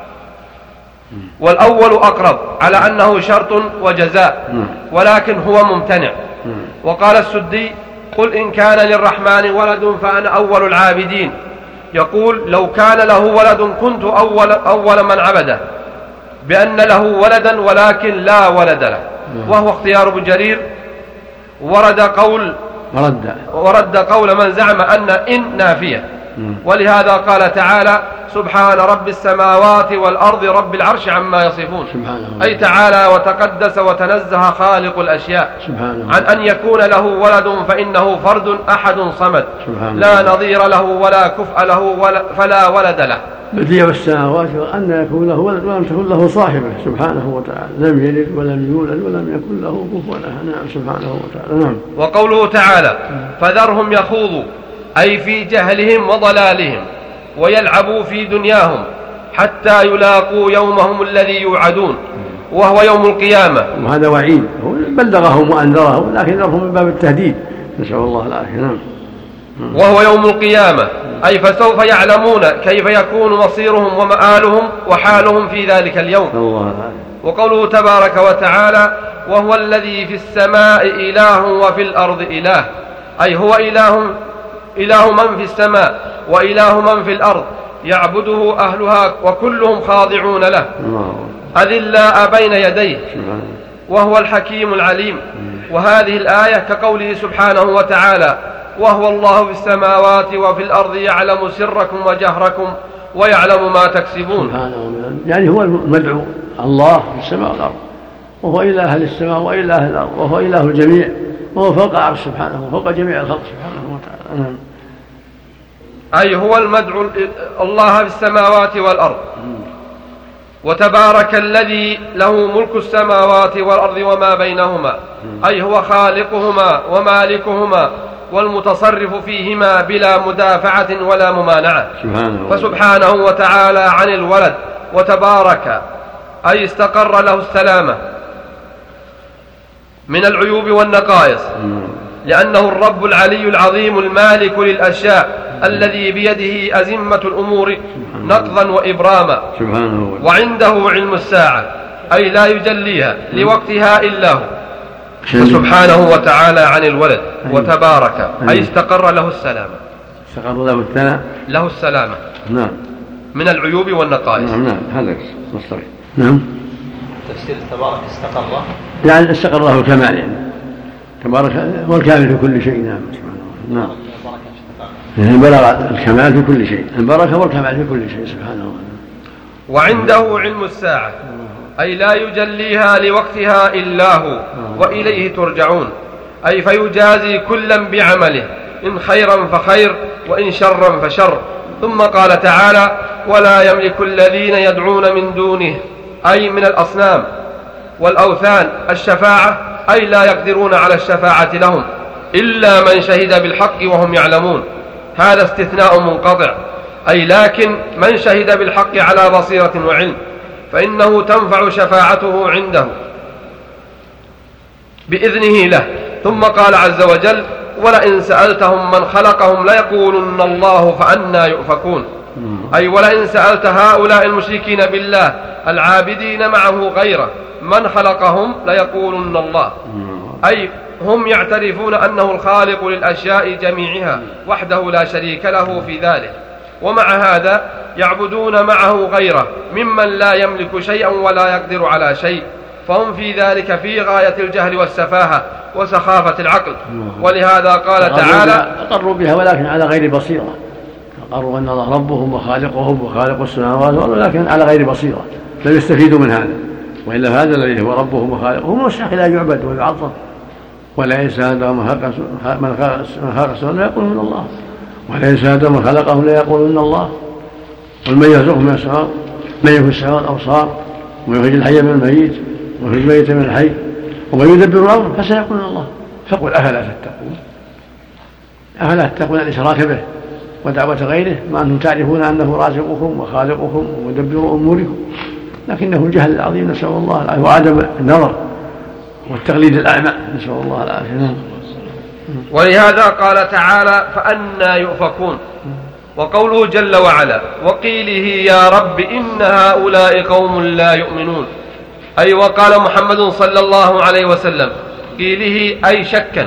والأول أقرب على أنه شرط وجزاء ولكن هو ممتنع. وقال السدي قل إن كان للرحمن ولد فأنا أول العابدين، يقول لو كان له ولد كنت أول, أول من عبده بأن له ولدا ولكن لا ولد له، وهو اختيار ابن جرير. ورد قول ورد, ورد قول من زعم أن إن نافية، ولهذا قال تعالى سبحان رب السماوات والأرض رب العرش عما يصفون، أي تعالى وتقدس وتنزه خالق الأشياء عن أن يكون له ولد، فإنه فرد أحد صمد لا نظير له ولا كفء له ولا فلا ولد له. بديع السماوات وأن يكون له ولد ولم تكن له صاحبة سبحانه وتعالى، لم يلد ولم يولد ولم يكن له كفوا أحد. نعم سبحانه وتعالى. نعم. وقوله تعالى فذرهم يخوضوا، أي في جهلهم وضلالهم ويلعبوا في دنياهم حتى يلاقوا يومهم الذي يوعدون وهو يوم القيامة. وهذا وعيد بلغهم وأنذرهم لكن ذرهم من باب التهديد، نسأل الله العافية. نعم. وهو يوم القيامة، أي فسوف يعلمون كيف يكون مصيرهم ومآلهم وحالهم في ذلك اليوم. الله. وقوله تبارك وتعالى وهو الذي في السماء إله وفي الأرض إله، أي هو إله إله من في السماء وإله من في الأرض يعبده أهلها وكلهم خاضعون له أذلاء بين يديه، وهو الحكيم العليم. وهذه الآية كقوله سبحانه وتعالى وهو الله في السماوات وفي الأرض يعلم سركم وجهركم ويعلم ما تكسبون. يعني هو المدعو الله في السماء والأرض، وهو إله السماء وإله الأرض، وهو إله الجميع، وهو فوق عرش سبحانه فوق جميع الخلق سبحانه وتعالى. أي هو المدعو الله في السماوات والأرض. وتبارك الذي له ملك السماوات والأرض وما بينهما، أي هو خالقهما ومالكهما والمتصرف فيهما بلا مدافعة ولا ممانعة، فسبحانه وتعالى عن الولد. وتبارك أي استقر له السلامة من العيوب والنقائص، لأنه الرب العلي العظيم المالك للأشياء الذي بيده أزمة الأمور نقضا وإبراما، وعنده علم الساعة أي لا يجليها لوقتها إلا هو، فسبحانه وتعالى عن الولد. وتبارك أي استقر له السلامة استقر له السلامة له السلامة نعم من العيوب والنقائص. نعم نعم هذا مصطلح. نعم. تفسير تبارك استقر يعني استقر له الكمال يعني تبارك والكامل في كل شيء. نعم نعم بلغ الكمال في كل شيء البركة والكمال في كل شيء سبحانه. وعنده علم الساعة أي لا يجليها لوقتها إلا هو وإليه ترجعون أي فيجازي كلا بعمله إن خيرا فخير وإن شرا فشر. ثم قال تعالى ولا يملك الذين يدعون من دونه أي من الأصنام والأوثان الشفاعة أي لا يقدرون على الشفاعة لهم إلا من شهد بالحق وهم يعلمون. هذا استثناء منقطع أي لكن من شهد بالحق على بصيرة وعلم فإنه تنفع شفاعته عنده بإذنه له. ثم قال عز وجل ولئن سألتهم من خلقهم ليقولن الله فأنى يؤفكون أي ولئن سألت هؤلاء المشركين بالله العابدين معه غيره من خلقهم ليقولن الله أي هم يعترفون أنه الخالق للأشياء جميعها وحده لا شريك له في ذلك ومع هذا يعبدون معه غيره ممن لا يملك شيئا ولا يقدر على شيء فهم في ذلك في غاية الجهل والسفاهة وسخافة العقل. ولهذا قال تعالى أقروا بها ولكن على غير بصيرة أقروا أن الله ربهم وخالقهم وخالق السماوات ولكن على غير بصيرة لم يستفيدوا من هذا وإلا هذا الذي هو ربهم وخالقهم مستحق لا يعبد ويعظم وليس هذا من خلق السماوات لا يقولون الله وليس هذا من خلقهم لا يقولون الله والمن يرزقهم من السماء من يخرج السماء الأبصار ويخرج الحي من الميت ويخرج الميت من الحي ومن يدبر الأمر فسيقولون الله. فقل أفلا تتقون أفلا تتقون الإشراك به ودعوة غيره ما أنتم تعرفون أنه رازقكم وخالقكم ومدبر أموركم لكنه الجهل العظيم نسأل الله العافية وعدم النظر والتقليد الأعمى نسأل الله العافية. ولهذا قال تعالى فأنى يؤفكون. وقوله جل وعلا وقيله يا رب إن هؤلاء قوم لا يؤمنون أي وقال محمد صلى الله عليه وسلم قيله أي شكا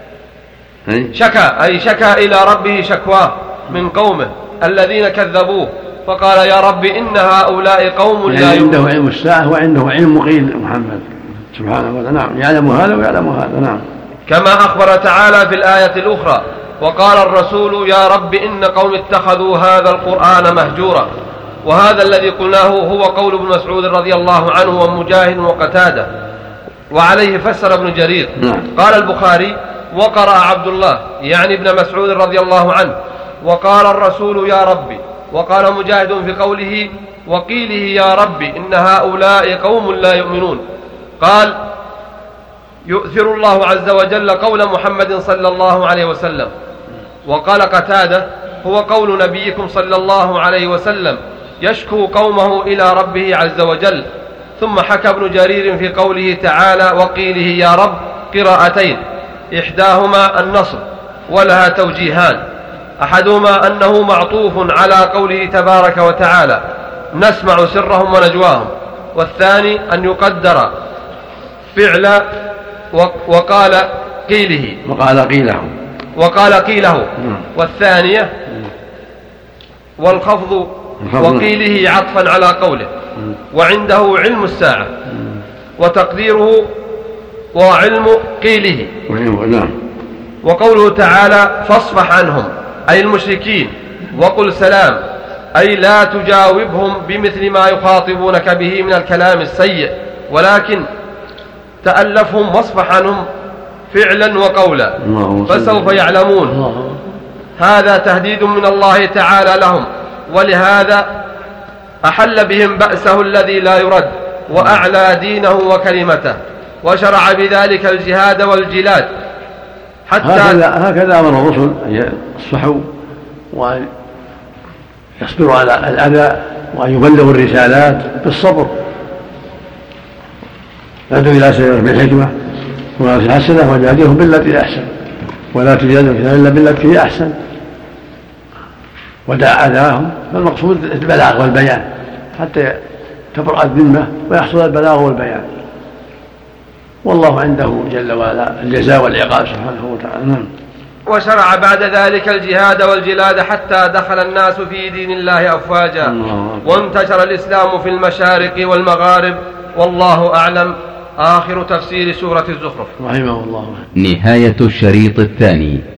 شكا أي شكا إلى ربه شكواه من قومه الذين كذبوه فقال يا رب إن هؤلاء قوم لا يؤمنون. عنده علم الساعة وعنده علم قيل محمد سبحانه وتعالى. نعم يعلم هذا ويعلم هذا. نعم كما أخبر تعالى في الآية الأخرى وقال الرسول يا رب إن قوم اتخذوا هذا القرآن مهجورا. وهذا الذي قلناه هو قول ابن مسعود رضي الله عنه ومجاهد وقتادة وعليه فسر ابن جرير. قال البخاري وقرأ عبد الله يعني ابن مسعود رضي الله عنه وقال الرسول يا ربي. وقال مجاهد في قوله وقيله يا ربي إن هؤلاء قوم لا يؤمنون قال يؤثر الله عز وجل قول محمد صلى الله عليه وسلم. وقال قتادة هو قول نبيكم صلى الله عليه وسلم يشكو قومه إلى ربه عز وجل. ثم حكى ابن جرير في قوله تعالى وقيله يا رب قراءتين إحداهما النصب ولها توجيهان أحدهما أنه معطوف على قوله تبارك وتعالى نسمع سرهم ونجواهم والثاني أن يقدر فعل وقال قيله وقال قيله وقال قيله والثانية والخفض وقيله عطفا على قوله. وعنده علم الساعة وتقديره وعلم قيله. وقوله تعالى فاصفح عنهم أي المشركين وقل سلام أي لا تجاوبهم بمثل ما يخاطبونك به من الكلام السيء ولكن تألفهم واصفح عنهم فعلا وقولا فسوف يعلمون. هذا تهديد من الله تعالى لهم ولهذا أحل بهم بأسه الذي لا يرد وأعلى دينه وكلمته وشرع بذلك الجهاد والجلاد حتى هكذا, هكذا أمر الرسل أن يصفحوا وأن يصبروا على الأذى وأن يبلغوا الرسالات بالصبر يدعو إلى سبيل بالحكمة والحسنة وجادلهم بالتي أحسن ولا تجادلوا إلا بالتي هي أحسن ودع أذاهم. فالمقصود البلاغ والبيان حتى تبرأ الذمة ويحصل البلاغ والبيان والله عنده جل وعلا الجزاء والعقاب سبحانه وتعالى. وشرع بعد ذلك الجهاد والجلاد حتى دخل الناس في دين الله أفواجا وانتشر الإسلام في المشارق والمغارب والله أعلم. آخر تفسير سورة الزخرف. رحمه الله. نهاية الشريط الثاني.